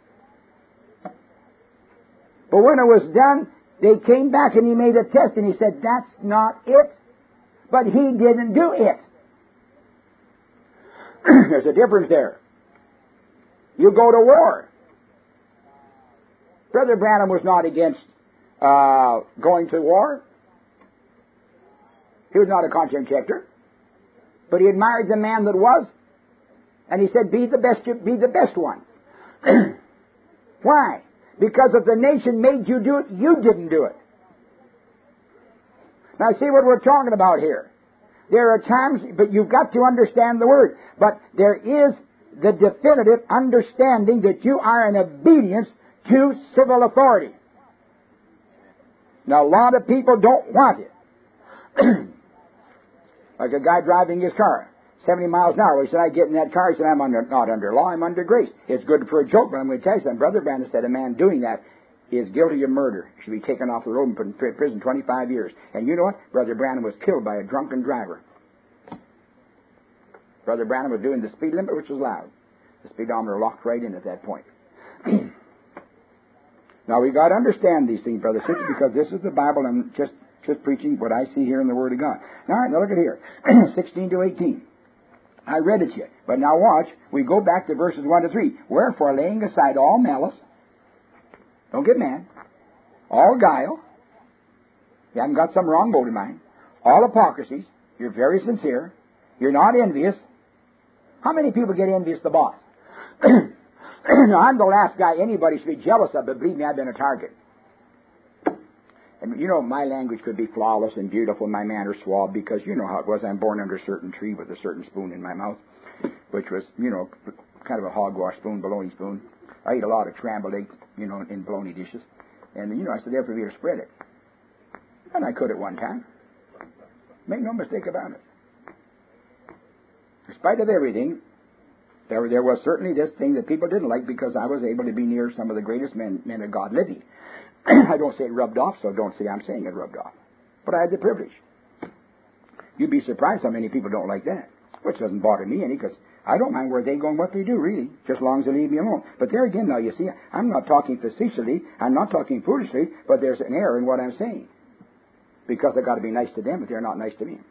But when it was done, they came back and he made a test and he said, that's not it. But he didn't do it. There's a difference there. You go to war. Brother Branham was not against uh, going to war. He was not a conscience objector. But he admired the man that was. And he said, be the best, be the best one. Why? Because if the nation made you do it, you didn't do it. Now see what we're talking about here. There are times, but you've got to understand the Word. But there is the definitive understanding that you are in obedience to civil authority. Now a lot of people don't want it. Like a guy driving his car, seventy miles an hour. He said, I get in that car. He said, I'm under, not under law, I'm under grace. It's good for a joke, but I'm going to tell you something. Brother Branham said a man doing that is guilty of murder. He should be taken off the road and put in prison twenty-five years. And you know what? Brother Branham was killed by a drunken driver. Brother Branham was doing the speed limit, which was loud. The speedometer locked right in at that point. Now, we got to understand these things, brother sister, because this is the Bible, and I'm just, just preaching what I see here in the Word of God. All right, now look at here. sixteen to eighteen. I read it to you. But now watch. We go back to verses one to three. Wherefore, laying aside all malice, don't get mad, all guile, you haven't got some wrong motive in mind, all hypocrisies, you're very sincere, you're not envious. How many people get envious of the boss? Now, I'm the last guy anybody should be jealous of, but believe me, I've been a target. And you know, my language could be flawless and beautiful, my manners suave, because you know how it was. I'm born under a certain tree with a certain spoon in my mouth, which was, you know, kind of a hogwash spoon, bologna spoon. I ate a lot of scrambled eggs, you know, in bologna dishes. And, you know, I said, therefore, we spread it. And I could at one time. Make no mistake about it. In spite of everything, there, there was certainly this thing that people didn't like because I was able to be near some of the greatest men, men of God living. I don't say it rubbed off, so don't say I'm saying it rubbed off. But I had the privilege. You'd be surprised how many people don't like that, which doesn't bother me any, because I don't mind where they go and what they do, really, just as long as they leave me alone. But there again, now, you see, I'm not talking facetiously, I'm not talking foolishly, but there's an error in what I'm saying. Because I've got to be nice to them, but they're not nice to me.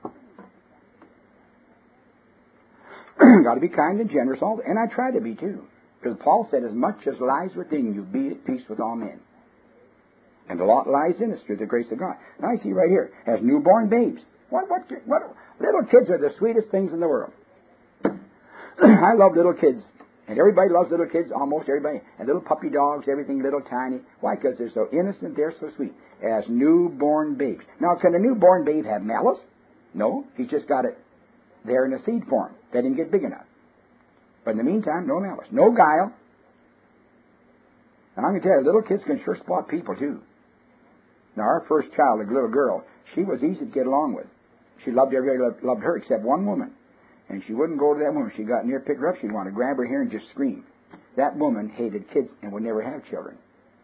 Got to be kind and generous, all, and I try to be too. Because Paul said, as much as lies within you, be at peace with all men. And a lot lies in us through the grace of God. Now I see right here, as newborn babes. What, what, what, little kids are the sweetest things in the world. I love little kids. And everybody loves little kids, almost everybody. And little puppy dogs, everything little tiny. Why? Because they're so innocent, they're so sweet. As newborn babes. Now, can a newborn babe have malice? No. He's just got it there in a seed form. Let him get big enough. But in the meantime, no malice. No guile. And I'm going to tell you, little kids can sure spot people, too. Now, our first child, a little girl, she was easy to get along with. She loved everybody, loved her, except one woman. And she wouldn't go to that woman. She got near, pick her up, she'd want to grab her hair and just scream. That woman hated kids and would never have children.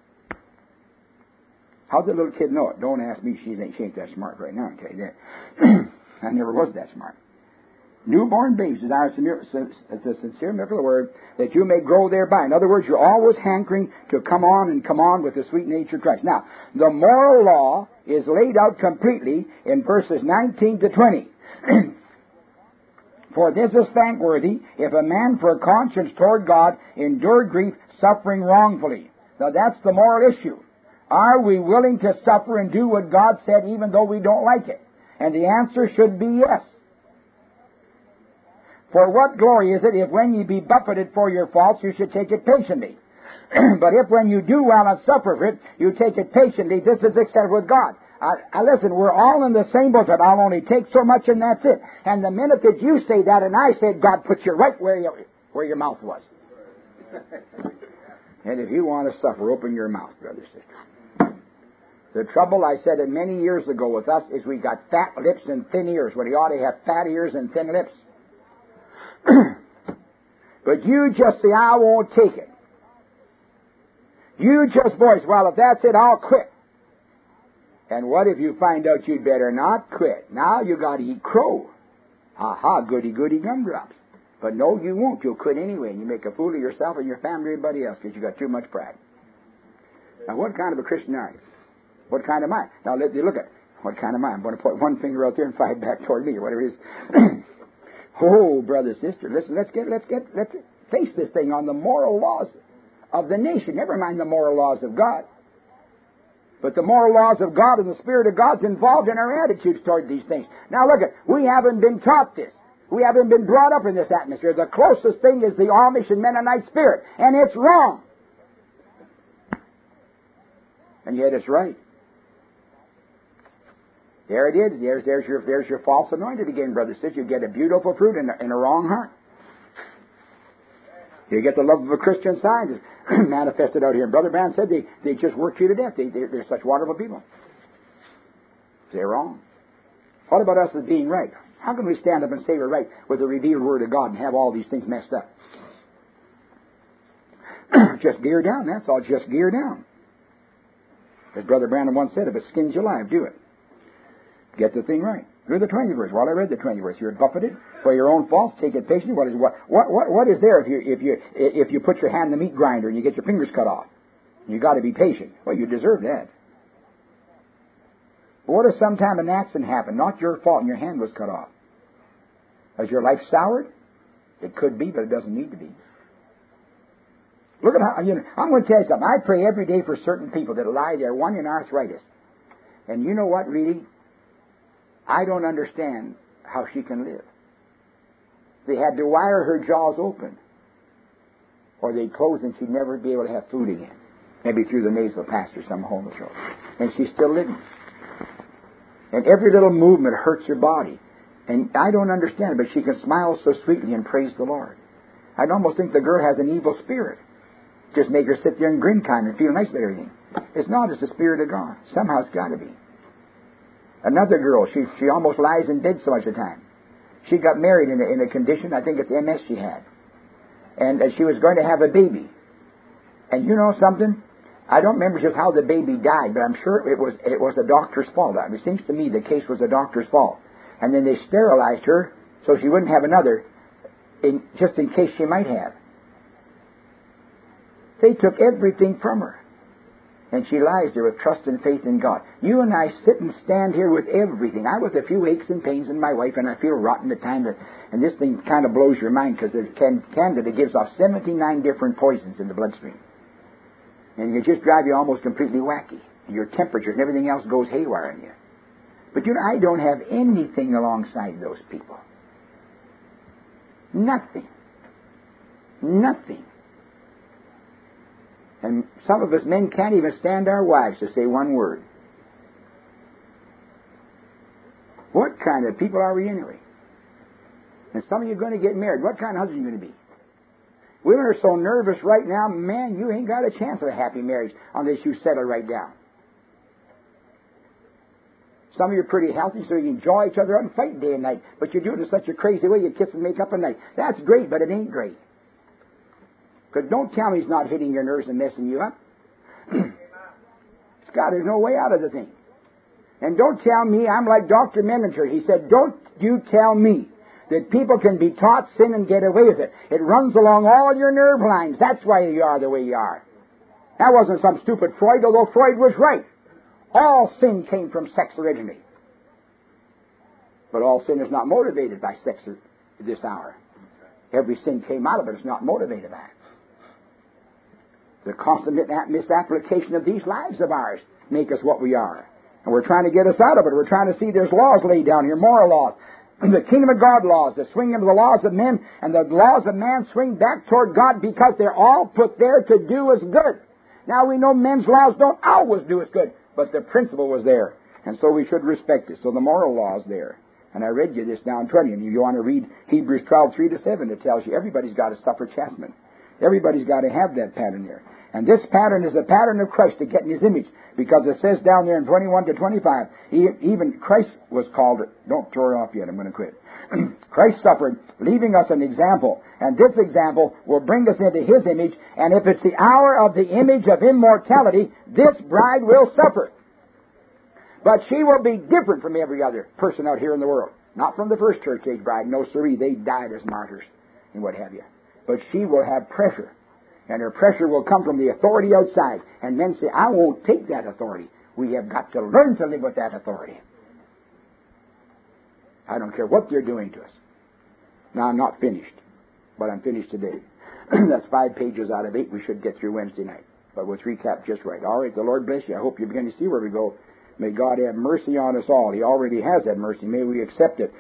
How did the little kid know it? Don't ask me. She ain't, she ain't that smart right now, I tell you that. I never was that smart. Newborn babes desire the sincere miracle of the word, that you may grow thereby. In other words, you're always hankering to come on and come on with the sweet nature of Christ. Now, the moral law is laid out completely in verses nineteen to twenty. For this is thankworthy, if a man for conscience toward God endure grief, suffering wrongfully. Now that's the moral issue. Are we willing to suffer and do what God said even though we don't like it? And the answer should be yes. For what glory is it if when ye be buffeted for your faults you should take it patiently? But if when you do well and suffer for it, you take it patiently, this is acceptable with God. I, I listen, we're all in the same boat. I'll only take so much and that's it. And the minute that you say that and I said, God put you right where, you, where your mouth was. And if you want to suffer, open your mouth, brother, sister. The trouble, I said it many years ago with us, is we got fat lips and thin ears, when he ought to have fat ears and thin lips. But you just say, I won't take it. You just voice, well, if that's it, I'll quit. And what if you find out you'd better not quit? Now you got to eat crow. Ha-ha, goody-goody gumdrops. But no, you won't. You'll quit anyway, and you make a fool of yourself and your family and everybody else because you got too much pride. Now, what kind of a Christian are you? What kind of mind? Now, let you look at what kind of mind. I'm going to point one finger out there and five back toward me, or whatever it is. Oh, brother, sister, listen. Let's get, let's get, let's face this thing on the moral laws of the nation. Never mind the moral laws of God. But the moral laws of God and the Spirit of God's involved in our attitudes toward these things. Now look at, we haven't been taught this. We haven't been brought up in this atmosphere. The closest thing is the Amish and Mennonite spirit. And it's wrong. And yet it's right. There it is. There's, there's, your, there's your false anointed again, brother, sister. You get a beautiful fruit in a, in a wrong heart. You get the love of a Christian Scientist manifested out here. And Brother Branham said they, they just work you to death. They, they're, they're such wonderful people. They're wrong. What about us as being right? How can we stand up and say we're right with the revealed Word of God and have all these things messed up? Just gear down, that's all. Just gear down. As Brother Branham once said, if it skins you alive, do it. Get the thing right. Read the twentieth verse. Well, I read the twentieth verse. You're buffeted for your own faults. Take it patiently. What is what? What? What? What is there if you if you if you put your hand in the meat grinder and you get your fingers cut off? You got to be patient. Well, you deserve that. But what if sometime an accident happened, not your fault, and your hand was cut off? Has your life soured? It could be, but it doesn't need to be. Look at how, you know, I'm going to tell you something. I pray every day for certain people that lie there, one in arthritis. And you know what, really? I don't understand how she can live. They had to wire her jaws open, or they'd close and she'd never be able to have food again. Maybe through the nasal passage, some hole in the throat. And she's still living. And every little movement hurts her body. And I don't understand it, but she can smile so sweetly and praise the Lord. I'd almost think the girl has an evil spirit. Just make her sit there and grin kind and feel nice about everything. It's not. It's the Spirit of God. Somehow it's got to be. Another girl, she she almost lies in bed so much of the time. She got married in a, in a condition, I think it's M S she had. And uh, she was going to have a baby. And you know something? I don't remember just how the baby died, but I'm sure it was it was a doctor's fault. It seems to me the case was a doctor's fault. And then they sterilized her so she wouldn't have another, in, just in case she might have. They took everything from her. And she lies there with trust and faith in God. You and I sit and stand here with everything. I with a few aches and pains in my wife, and I feel rotten at times. And this thing kind of blows your mind because the candida gives off seventy-nine different poisons in the bloodstream. And it just drive you almost completely wacky. Your temperature and everything else goes haywire in you. But you know, I don't have anything alongside those people. Nothing. Nothing. And some of us men can't even stand our wives to say one word. What kind of people are we anyway? And some of you are going to get married. What kind of husband are you going to be? Women are so nervous right now, man, you ain't got a chance of a happy marriage unless you settle right down. Some of you are pretty healthy, so you enjoy each other out and fight day and night. But you do it in such a crazy way, you kiss and make up at night. That's great, but it ain't great. Because don't tell me he's not hitting your nerves and messing you up. Scott, there's no way out of the thing. And don't tell me, I'm like Doctor Menninger. He said, don't you tell me that people can be taught sin and get away with it. It runs along all your nerve lines. That's why you are the way you are. That wasn't some stupid Freud, although Freud was right. All sin came from sex originally. But all sin is not motivated by sex. this hour. Every sin came out of it. It's not motivated by it. The constant misapplication of these lives of ours make us what we are. And we're trying to get us out of it. We're trying to see there's laws laid down here, moral laws. The kingdom of God laws that swing into the laws of men, and the laws of man swing back toward God because they're all put there to do us good. Now we know men's laws don't always do us good, but the principle was there. And so we should respect it. So the moral law is there. And I read you this down twenty, and if you want to read Hebrews twelve, three to seven, it tells you everybody's got to suffer chastisement. Everybody's got to have that pattern there. And this pattern is a pattern of Christ to get in His image. Because it says down there in twenty-one to twenty-five, he, even Christ was called, don't throw it off yet, I'm going to quit. Christ suffered, leaving us an example. And this example will bring us into His image. And if it's the hour of the image of immortality, this bride will suffer. But she will be different from every other person out here in the world. Not from the first church age bride. No, siree, they died as martyrs and what have you. But she will have pressure. And her pressure will come from the authority outside. And men say, I won't take that authority. We have got to learn to live with that authority. I don't care what they're doing to us. Now, I'm not finished, but I'm finished today. That's five pages out of eight we should get through Wednesday night. But we'll recap just right. All right, the Lord bless you. I hope you begin to see where we go. May God have mercy on us all. He already has had mercy. May we accept it.